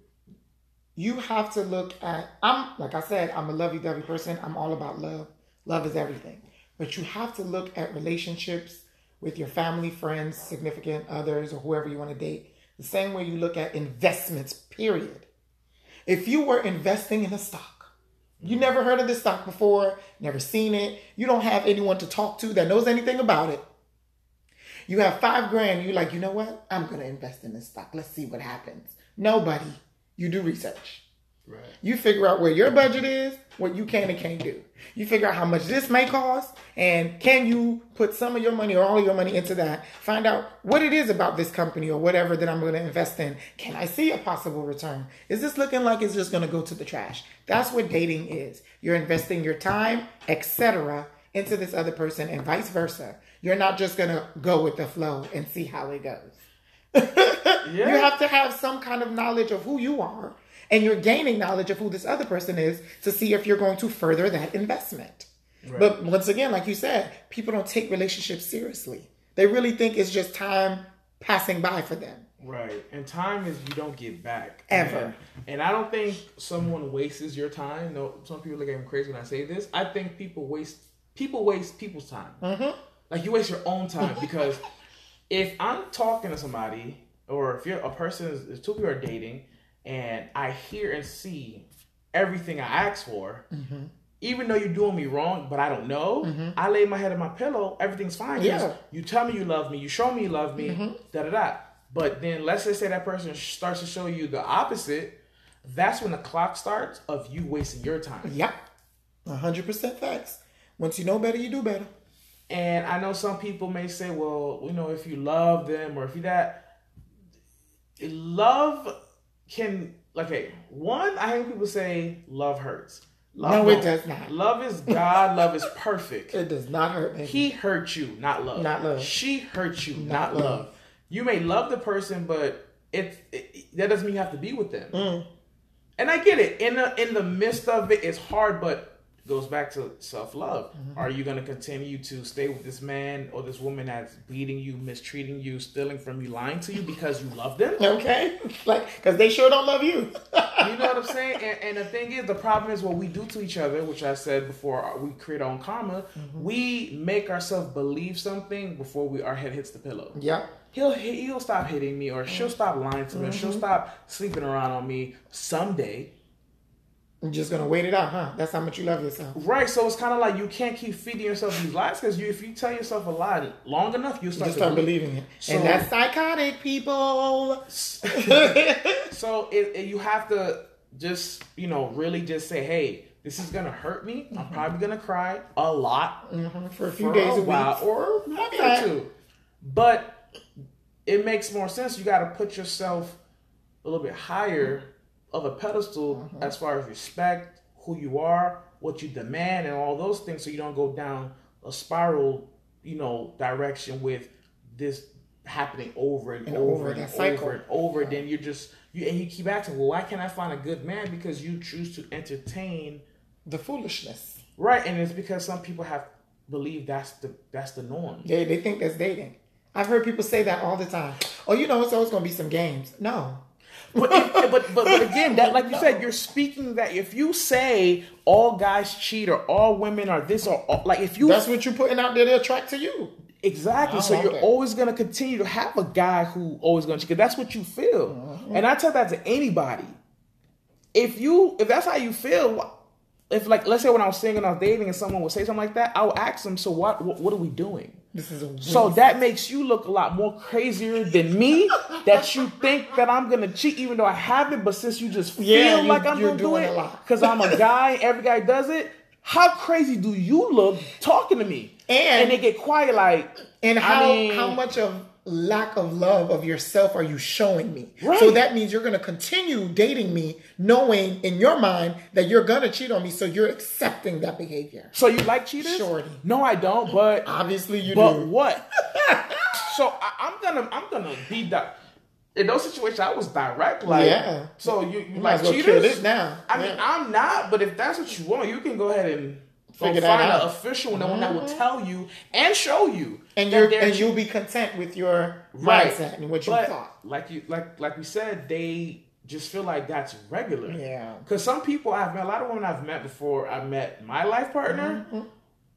you have to look at, I'm, like I said, I'm a lovey-dovey person. I'm all about love. Love is everything. But you have to look at relationships with your family, friends, significant others, or whoever you want to date, the same way you look at investments, period. If you were investing in a stock, you never heard of this stock before, never seen it, you don't have anyone to talk to that knows anything about it. You have five grand, you're like, you know what? I'm going to invest in this stock. Let's see what happens. Nobody. You do research. Right. You figure out where your budget is, what you can and can't do. You figure out how much this may cost, and can you put some of your money or all of your money into that. Find out what it is about this company or whatever that I'm going to invest in. Can I see a possible return? Is this looking like it's just going to go to the trash? That's what dating is. You're investing your time, et cetera, into this other person, and vice versa. You're not just going to go with the flow and see how it goes. Yeah. You have to have some kind of knowledge of who you are, and you're gaining knowledge of who this other person is to see if you're going to further that investment. Right. But once again, like you said, people don't take relationships seriously. They really think it's just time passing by for them. Right. And time is, you don't get back. Ever. And, and I don't think someone wastes your time. No, some people look at me crazy when I say this. I think people waste people waste people's time. Mm-hmm. Like, you waste your own time, because if I'm talking to somebody, or if you're a person, if two people are dating, and I hear and see everything I ask for, mm-hmm. even though you're doing me wrong, but I don't know, mm-hmm. I lay my head on my pillow, everything's fine. Yeah. You tell me you love me, you show me you love me, mm-hmm. da da da. But then let's just say that person starts to show you the opposite. That's when the clock starts of you wasting your time. Yep. one hundred percent facts. Once you know better, you do better. And I know some people may say, well, you know, if you love them, or if you that, love can, like, hey, one, I hear people say love hurts. Love no, won't. It does not. Love is God. Love is perfect. It does not hurt, baby. He hurt you, not love. Not love. She hurt you, not, not love. love. You may love the person, but it, it that doesn't mean you have to be with them. Mm. And I get it. In the in the midst of it, it's hard, but it goes back to self-love. Mm-hmm. Are you going to continue to stay with this man or this woman that's beating you, mistreating you, stealing from you, lying to you because you love them? Okay. Like, because they sure don't love you. You know what I'm saying? And, and the thing is, the problem is what we do to each other, which I said before, we create our own karma. Mm-hmm. We make ourselves believe something before we our head hits the pillow. Yep. He'll he'll stop hitting me, or she'll stop lying to me, mm-hmm. or she'll stop sleeping around on me someday. You're just gonna wait it out, huh? That's how much you love yourself, right? So it's kind of like you can't keep feeding yourself these lies, because you, if you tell yourself a lie long enough, you start, you start believe. believing it, so, and that's psychotic, people. So it, it, you have to just, you know, really just say, hey, this is gonna hurt me. Mm-hmm. I'm probably gonna cry a lot mm-hmm. for a few for days, a, a while, week. or a week or two, but it makes more sense. You got to put yourself a little bit higher of a pedestal mm-hmm. as far as respect, who you are, what you demand, and all those things, so you don't go down a spiral, you know, direction with this happening over and, and over, over and over and over. Yeah. Then you're just you and you keep asking, well, why can't I find a good man? Because you choose to entertain the foolishness, right? And it's because some people have believed that's the that's the norm. They they think that's dating. I've heard people say that all the time. Oh, you know, it's always going to be some games. No. But, if, but, but but again, that like you said, you're speaking that if you say all guys cheat or all women are this or all, like if you that's what you're putting out there to attract to you. Exactly. So you're that. always going to continue to have a guy who always going to cheat because that's what you feel. Mm-hmm. And I tell that to anybody. If you if that's how you feel, if like let's say when I was single and I was dating and someone would say something like that, I would ask them, so what what, what are we doing? This is a so that makes you look a lot more crazier than me that you think that I'm gonna cheat even though I haven't, but since you just feel yeah, you, like I'm gonna do it because I'm a guy, every guy does it, how crazy do you look talking to me? And, and they get quiet like and how I mean, how much of lack of love of yourself are you showing me? Right. So that means you're going to continue dating me knowing in your mind that you're going to cheat on me, so you're accepting that behavior. So you like cheaters? Shorty. No, I don't, but obviously you but do. But what? So I, I'm gonna I'm gonna be that. In those situations, I was direct. Like, yeah. So you, you, you like well cheaters? This now. I yeah. mean, I'm not. But if that's what you want, you can go ahead and Figure find that out. an official one, mm-hmm. that will tell you and show you, and you're and you'll be content with your right. mindset and what you but thought. Like you, like like we said, they just feel like that's regular. Yeah. Because some people I've met, a lot of women I've met before I met my life partner. Mm-hmm.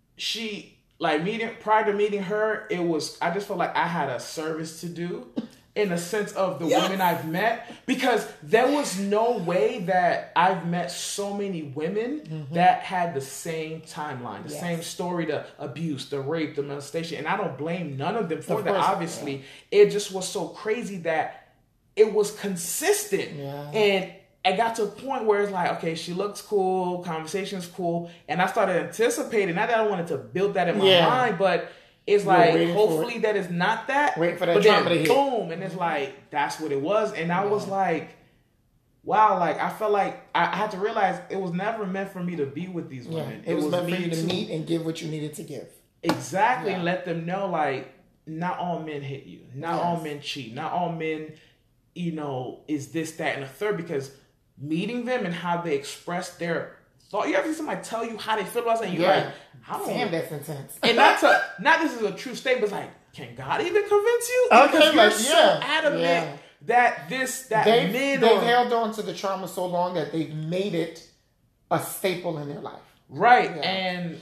She like meeting prior to meeting her, it was I just felt like I had a service to do. In the sense of the yes. women I've met, because there was no way that I've met so many women mm-hmm. that had the same timeline, the yes. same story, the abuse, the rape, the molestation, and I don't blame none of them for of that. Obviously, yeah. it just was so crazy that it was consistent, yeah. and I got to a point where it's like, okay, she looks cool, conversation's cool, and I started anticipating. Not that I wanted to build that in my yeah. mind, but. It's You're like, hopefully it. that is not that. Wait for that but trauma then, to hit. Boom. And it's like, that's what it was. And I was like, wow, like, I felt like I, I had to realize it was never meant for me to be with these women. Yeah, it, it was, was meant for you to, to meet and give what you needed to give. Exactly. Yeah. And let them know, like, not all men hit you. Not yes. all men cheat. Not all men, you know, is this, that, and the third. Because meeting them and how they express their thought. You ever see somebody tell you how they feel about something? You're yeah. like, how damn, that's intense. And not to, not this is a true statement, it's like, can God even convince you? Okay, because you're like, so yeah, adamant yeah. that this, that they've, men They've are, held on to the trauma so long that they've made it a staple in their life. Right. Yeah. And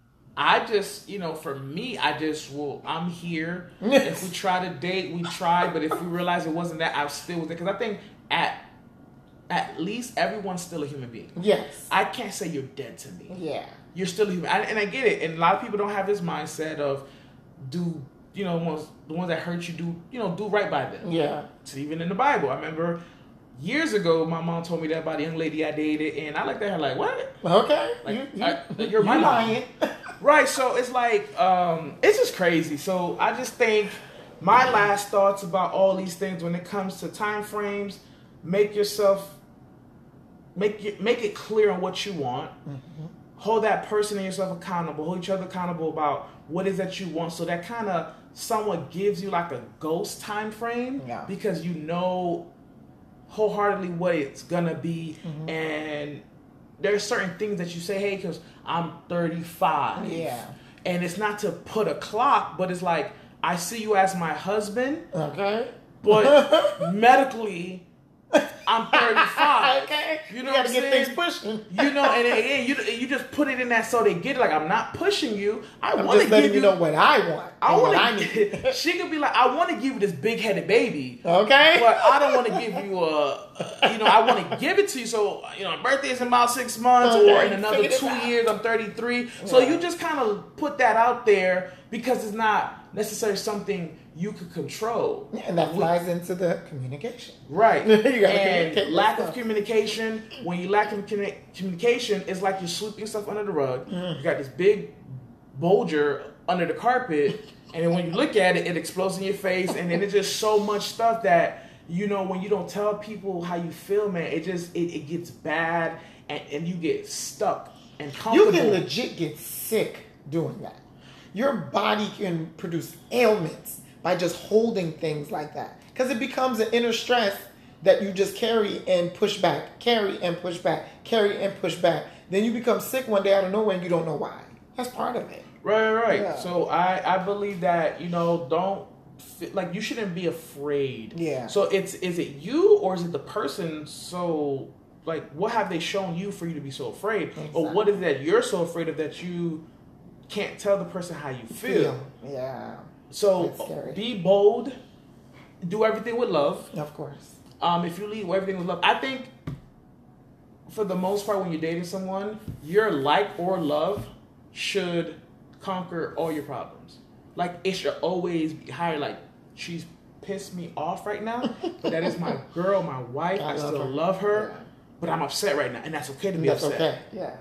I just, you know, for me, I just, well, I'm here. If we try to date, we try. But if we realize it wasn't that, I still was there. Because I think at at least everyone's still a human being. Yes. I can't say you're dead to me. Yeah. You're still a human. I, and I get it. And a lot of people don't have this mindset of do, you know, ones, the ones that hurt you, do, you know, do right by them. Yeah. So even in the Bible, I remember years ago, my mom told me that about a young lady I dated. And I looked at her like, what? Okay. Like, you, you, I, you're my lying. Right. So it's like, um, it's just crazy. So I just think my last thoughts about all these things when it comes to time frames, make yourself, make it, make it clear on what you want. Mm-hmm. Hold that person and yourself accountable. Hold each other accountable about what is that you want. So that kind of somewhat gives you like a ghost time frame yeah. because you know wholeheartedly what it's gonna be. Mm-hmm. And there's certain things that you say, hey, because I'm thirty-five. Yeah. And it's not to put a clock, but it's like, I see you as my husband. Okay. But medically, I'm thirty-five. Okay. You know you what gotta I'm get saying? things pushing. You know, and, and you you just put it in that so they get it. Like, I'm not pushing you. I I'm want just to letting give you you know what I want. I want want to. She could be like, I want to give you this big headed baby. Okay. But I don't want to give you a. You know, I want to give it to you. So you know, birthday is in about six months, okay. or in another two years, I'm thirty-three. Yeah. So you just kind of put that out there because it's not necessarily something you could control. Yeah, and that flies into the communication. Right. You gotta and lack of communication, when you lack of communication, it's like you're sweeping stuff under the rug. Mm. You got this big bulger under the carpet, and then when you look at it, it explodes in your face, and then it's just so much stuff that, you know, when you don't tell people how you feel, man, it just, it, it gets bad, and, and you get stuck and comfortable. You can legit get sick doing that. Your body can produce ailments by just holding things like that. Because it becomes an inner stress that you just carry and push back, carry and push back, carry and push back. Then you become sick one day out of nowhere and you don't know why. That's part of it. Right, right, right. Yeah. So I, I believe that, you know, don't like you shouldn't be afraid. Yeah. So it's is it you or is it the person? So like, what have they shown you for you to be so afraid, exactly. or what is that you're so afraid of that you can't tell the person how you feel? Yeah. So be bold. Do everything with love. Of course. Um, if you lead everything with love, I think for the most part, when you're dating someone, your like or love should conquer all your problems. Like, it should always be higher. Like, she's pissed me off right now, but that is my girl, my wife. I, I love still her. love her, yeah. but I'm upset right now, and that's okay to be that's upset. Okay. Yeah.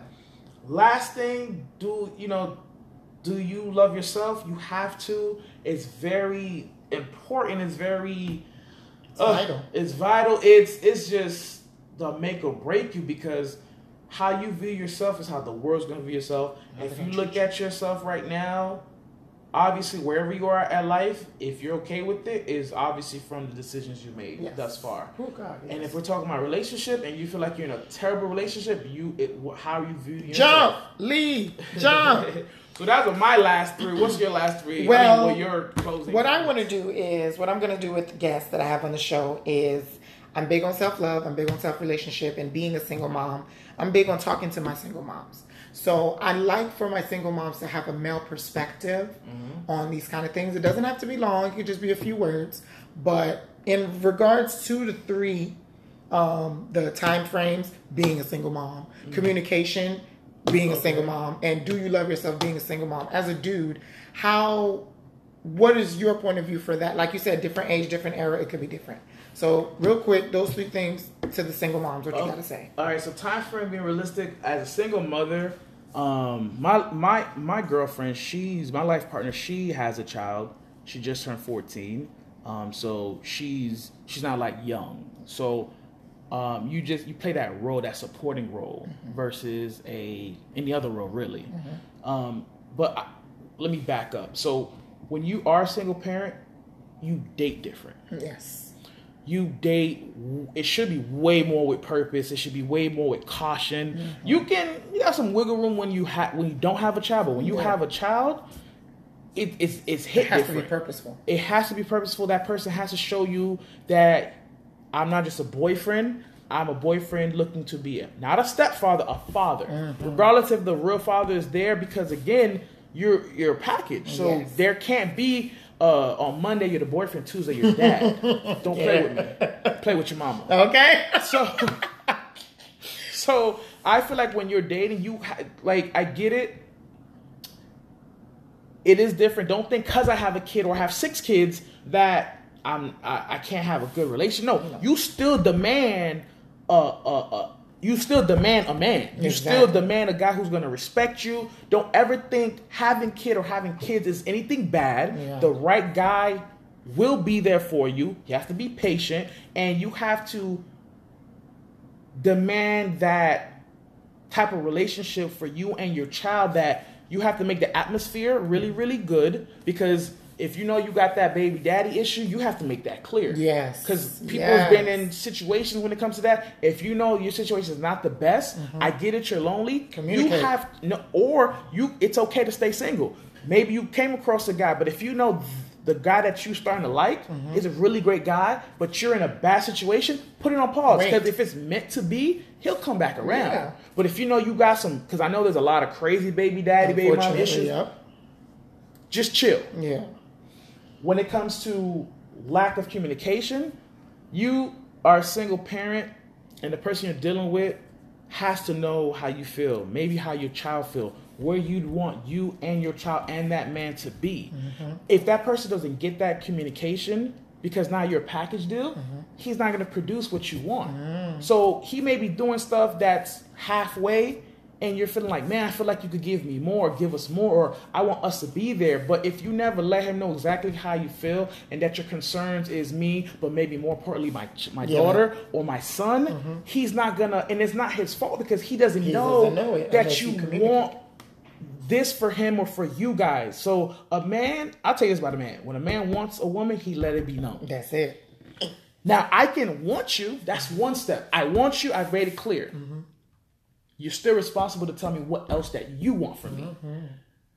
Last thing, do you know? Do you love yourself? You have to. It's very important. It's very it's uh, vital. It's vital. It's it's just the make or break you, because how you view yourself is how the world's going to view yourself. If you look at yourself right now, obviously wherever you are at life, if you're okay with it, is obviously from the decisions you made yes. thus far. Oh God, yes. And if we're talking about relationship and you feel like you're in a terrible relationship, you it, how you view yourself. Jump, leave, jump. So that was my last three. What's your last three? Well, I mean, what your closing what I want to do is, what I'm going to do with the guests that I have on the show is, I'm big on self-love, I'm big on self-relationship, and being a single mom. I'm big on talking to my single moms. So I like for my single moms to have a male perspective mm-hmm. on these kind of things. It doesn't have to be long. It could just be a few words. But in regards to the three, um, the time frames, being a single mom, mm-hmm. communication, being okay. a single mom, and do you love yourself being a single mom? As a dude, how, what is your point of view for that? Like you said, different age, different era, it could be different. So real quick, those three things to the single moms, what you oh, got to say? All right, so time frame being realistic. As a single mother, um, my my my girlfriend, she's my life partner. She has a child. She just turned fourteen. Um, so she's she's not like young. So um, you just you play that role, that supporting role, mm-hmm. versus a any other role really. Mm-hmm. Um, but I, let me back up. So when you are a single parent, you date different. Yes. You date, it should be way more with purpose. It should be way more with caution. Mm-hmm. You can, you got some wiggle room when you have, when you don't have a child, but when you yeah. have a child, it, it's, it's hit It has different. to be purposeful. It has to be purposeful. That person has to show you that I'm not just a boyfriend. I'm a boyfriend looking to be a, not a stepfather, a father. Mm-hmm. Regardless if the real father is there, because again, you're, you're a package. So yes. there can't be, Uh, on Monday you're the boyfriend, Tuesday you're the dad. Don't yeah. play with me. Play with your mama. Okay. So, so I feel like when you're dating, you ha- like I get it. It is different. Don't think because I have a kid or have six kids that I'm I, I can't have a good relation. No, no. you still demand a a. a You still demand a man. You exactly. still demand a guy who's going to respect you. Don't ever think having kid or having kids is anything bad. Yeah. The right guy will be there for you. You have to be patient, and you have to demand that type of relationship for you and your child, that you have to make the atmosphere really, really good, because if you know you got that baby daddy issue, you have to make that clear. Yes. Because people yes. have been in situations when it comes to that. If you know your situation is not the best, mm-hmm. I get it, you're lonely. Communicate. You have no, or you. It's okay to stay single. Maybe you came across a guy, but if you know the guy that you're starting to like mm-hmm. is a really great guy, but you're in a bad situation, put it on pause. Because if it's meant to be, he'll come back around. Yeah. But if you know you got some, because I know there's a lot of crazy baby daddy, baby mom issues. Yep. Just chill. Yeah. When it comes to lack of communication, you are a single parent, and the person you're dealing with has to know how you feel, maybe how your child feel, where you'd want you and your child and that man to be. Mm-hmm. If that person doesn't get that communication, because now you're a package deal, mm-hmm. he's not going to produce what you want. Mm. So he may be doing stuff that's halfway, and you're feeling like, man, I feel like you could give me more, give us more, or I want us to be there. But if you never let him know exactly how you feel, and that your concerns is me, but maybe more importantly, my my yeah. daughter or my son, mm-hmm. he's not gonna, and it's not his fault, because he doesn't he know, doesn't know it that you want this for him or for you guys. So a man, I'll tell you this about a man. When a man wants a woman, he let it be known. That's it. Now, I can want you. That's one step. I want you. I've made it clear. Mm-hmm. You're still responsible to tell me what else that you want from me. Mm-hmm.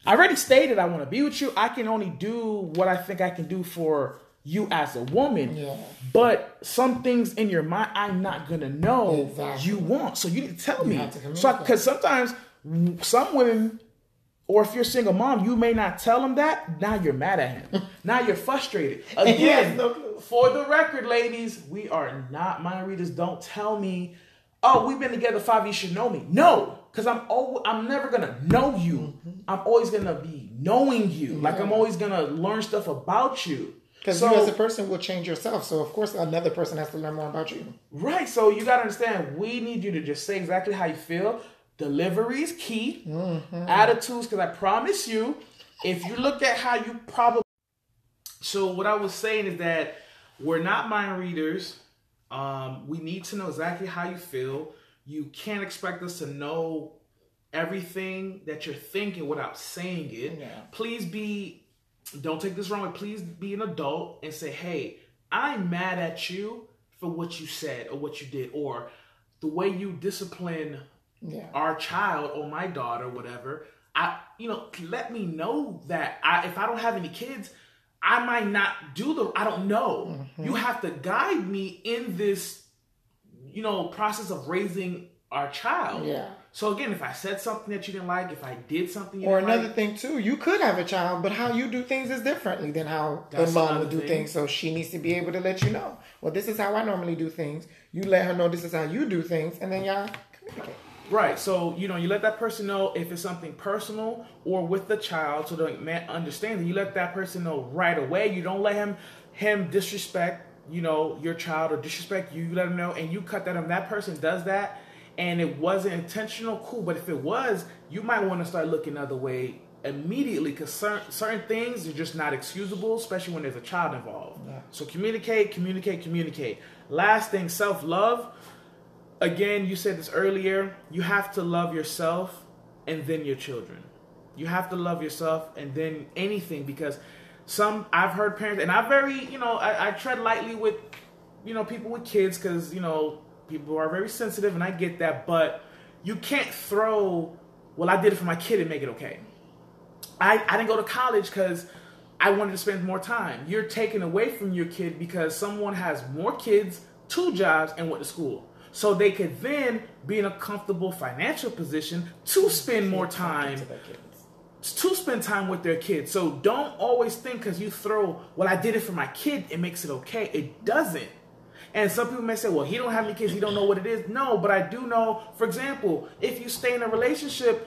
I already stated I want to be with you. I can only do what I think I can do for you as a woman. Yeah. But some things in your mind, I'm not going to know Exactly. you want. So you need to tell You me. have to communicate. So, because sometimes some women, or if you're a single mom, you may not tell them that. Now you're mad at him. Now you're frustrated. Again, no clue. For the record, ladies, we are not mind readers. Don't tell me, oh, we've been together five years, you should know me. No, because I'm always, I'm never gonna know you. Mm-hmm. I'm always gonna be knowing you. Yeah. Like I'm always gonna learn stuff about you. Because so, you as a person will change yourself. So of course another person has to learn more about you. Right. So you gotta understand, we need you to just say exactly how you feel. Delivery is key. Mm-hmm. Attitudes, because I promise you, if you look at how you probably... So what I was saying is that we're not mind readers. Um, we need to know exactly how you feel. You can't expect us to know everything that you're thinking without saying it. Yeah. Please be, don't take this wrong way, please be an adult and say, hey, I'm mad at you for what you said or what you did, or the way you discipline yeah. our child or my daughter, whatever. I, you know, let me know that I, if I don't have any kids, I might not do the, I don't know. Mm-hmm. You have to guide me in this, you know, process of raising our child. Yeah. So again, if I said something that you didn't like, if I did something you or didn't another like, thing too, you could have a child, but how you do things is differently than how the mom would do thing. things. So she needs to be able to let you know, well, this is how I normally do things. You let her know this is how you do things, and then y'all communicate. Right. So, you know, you let that person know if it's something personal or with the child, so the man understands it. You let that person know right away. You don't let him him disrespect, you know, your child or disrespect you. You let him know, and you cut that. If that person does that and it wasn't intentional, cool. But if it was, you might want to start looking the other way immediately, because certain, certain things are just not excusable, especially when there's a child involved. Yeah. So communicate, communicate, communicate. Last thing, self-love. Again, you said this earlier, you have to love yourself and then your children. You have to love yourself and then anything, because some, I've heard parents, and I very, you know, I, I tread lightly with, you know, people with kids, because, you know, people are very sensitive, and I get that, but you can't throw, well, I did it for my kid and make it okay. I, I didn't go to college because I wanted to spend more time. You're taken away from your kid because someone has more kids, two jobs, and went to school. So they could then be in a comfortable financial position to spend more time, to spend time with their kids. So don't always think because you throw, well, I did it for my kid, it makes it okay. It doesn't. And some people may say, well, he don't have any kids, he don't know what it is. No, but I do know, for example, if you stay in a relationship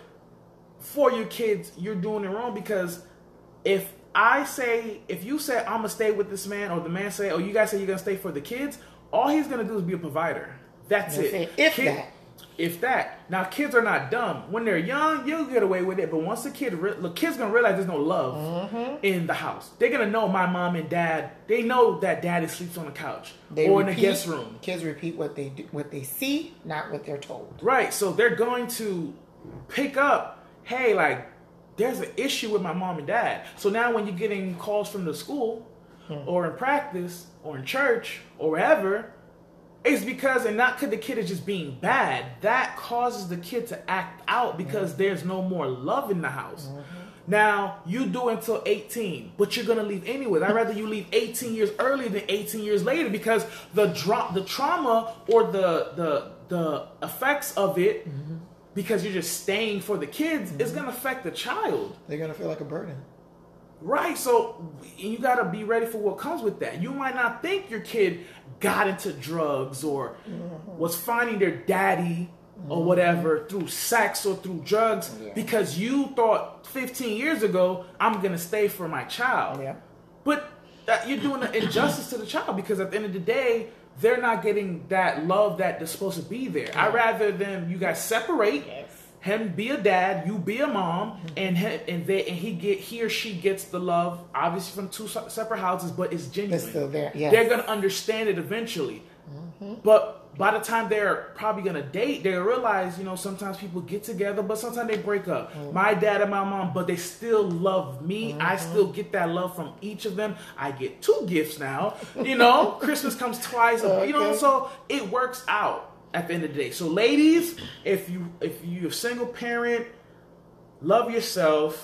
for your kids, you're doing it wrong, because if I say, if you say, I'm going to stay with this man, or the man say, oh, you guys say you're going to stay for the kids, all he's going to do is be a provider. That's it. Say, if kid, that. If that. Now, kids are not dumb. When they're young, you'll get away with it. But once the kid, re- the kid's going to realize there's no love mm-hmm. in the house. They're going to know my mom and dad. They know that daddy sleeps on the couch they or repeat, in the guest room. Kids repeat what they do, what they see, not what they're told. Right. So they're going to pick up, hey, like, there's an issue with my mom and dad. So now when you're getting calls from the school hmm. or in practice or in church or wherever, it's because, and not because the kid is just being bad, that causes the kid to act out because mm-hmm. there's no more love in the house. Mm-hmm. Now, you do until eighteen, but you're going to leave anyway. I'd rather you leave eighteen years earlier than eighteen years later, because the dra- the trauma or the the the effects of it, mm-hmm. because you're just staying for the kids, mm-hmm. is going to affect the child. They're going to feel like a burden. Right, so you got to be ready for what comes with that. You might not think your kid got into drugs or mm-hmm. was finding their daddy mm-hmm. or whatever through sex or through drugs yeah. because you thought fifteen years ago, I'm going to stay for my child. Yeah. But that, you're doing an injustice to the child, because at the end of the day, they're not getting that love that is supposed to be there. Yeah. I'd rather them, you guys separate. Yes. Him be a dad, you be a mom, mm-hmm. and he, and they and he get he or she gets the love, obviously from two separate houses, but it's genuine. It's still there. Yes. They're gonna understand it eventually, mm-hmm. but by the time they're probably gonna date, they realize, you know, sometimes people get together, but sometimes they break up. Mm-hmm. My dad and my mom, but they still love me. Mm-hmm. I still get that love from each of them. I get two gifts now. You know, Christmas comes twice. Okay. You know, so it works out. At the end of the day. So ladies, if you if you're a single parent, love yourself,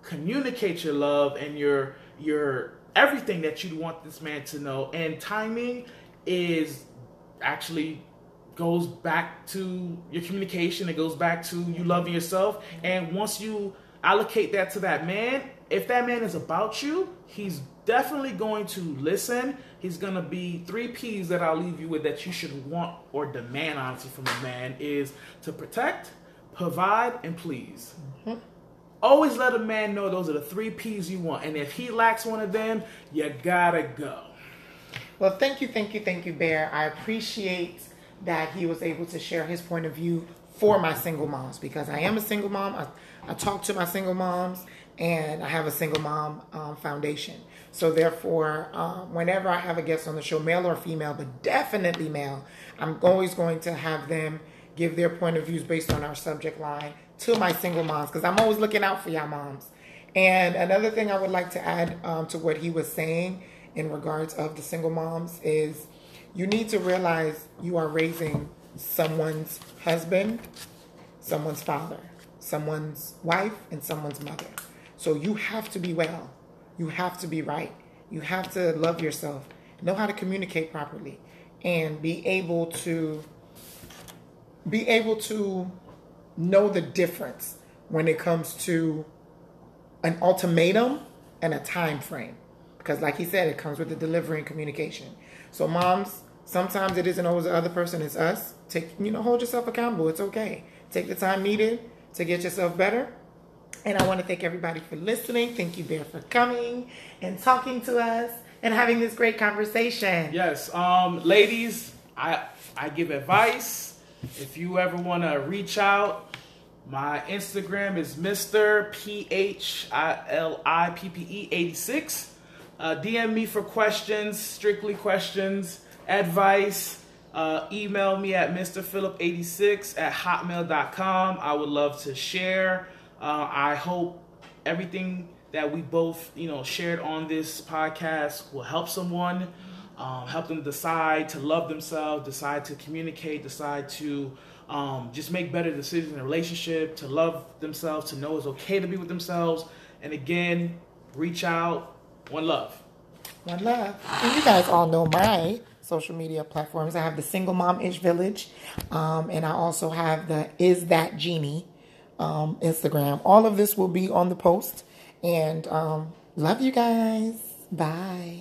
communicate your love and your your everything that you want this man to know. And timing is actually goes back to your communication. It goes back to you loving yourself. And once you allocate that to that man, if that man is about you, he's definitely going to listen. He's going to be three P's that I'll leave you with that you should want or demand, honestly, from a man is to protect, provide, and please. Mm-hmm. Always let a man know those are the three P's you want. And if he lacks one of them, you gotta go. Well, thank you, thank you, thank you, Bear. I appreciate that he was able to share his point of view for my single moms, because I am a single mom. I, I talk to my single moms, and I have a single mom um, foundation. So therefore, uh, whenever I have a guest on the show, male or female, but definitely male, I'm always going to have them give their point of views based on our subject line to my single moms, because I'm always looking out for y'all moms. And another thing I would like to add um, to what he was saying in regards of the single moms is you need to realize you are raising someone's husband, someone's father, someone's wife, and someone's mother. So you have to be well. You have to be right. You have to love yourself, know how to communicate properly, and be able to be able to know the difference when it comes to an ultimatum and a time frame. Because like he said, it comes with the delivery and communication. So moms, sometimes it isn't always the other person, it's us. Take, you know, hold yourself accountable. It's okay. Take the time needed to get yourself better. And I want to thank everybody for listening. Thank you, Bear, for coming and talking to us and having this great conversation. Yes. Um, ladies, I I give advice. If you ever want to reach out, my Instagram is Mister P H I L I P P E eighty-six. Uh, D M me for questions, strictly questions, advice. Uh, email me at Mister Philip eighty-six at hotmail dot com. I would love to share. Uh, I hope everything that we both, you know, shared on this podcast will help someone, um, help them decide to love themselves, decide to communicate, decide to um, just make better decisions in a relationship, to love themselves, to know it's okay to be with themselves. And again, reach out. One love. One love. And you guys all know my social media platforms. I have the Single Mom-ish Village, um, and I also have the Is That Genie um, Instagram. All of this will be on the post. And um, love you guys. Bye.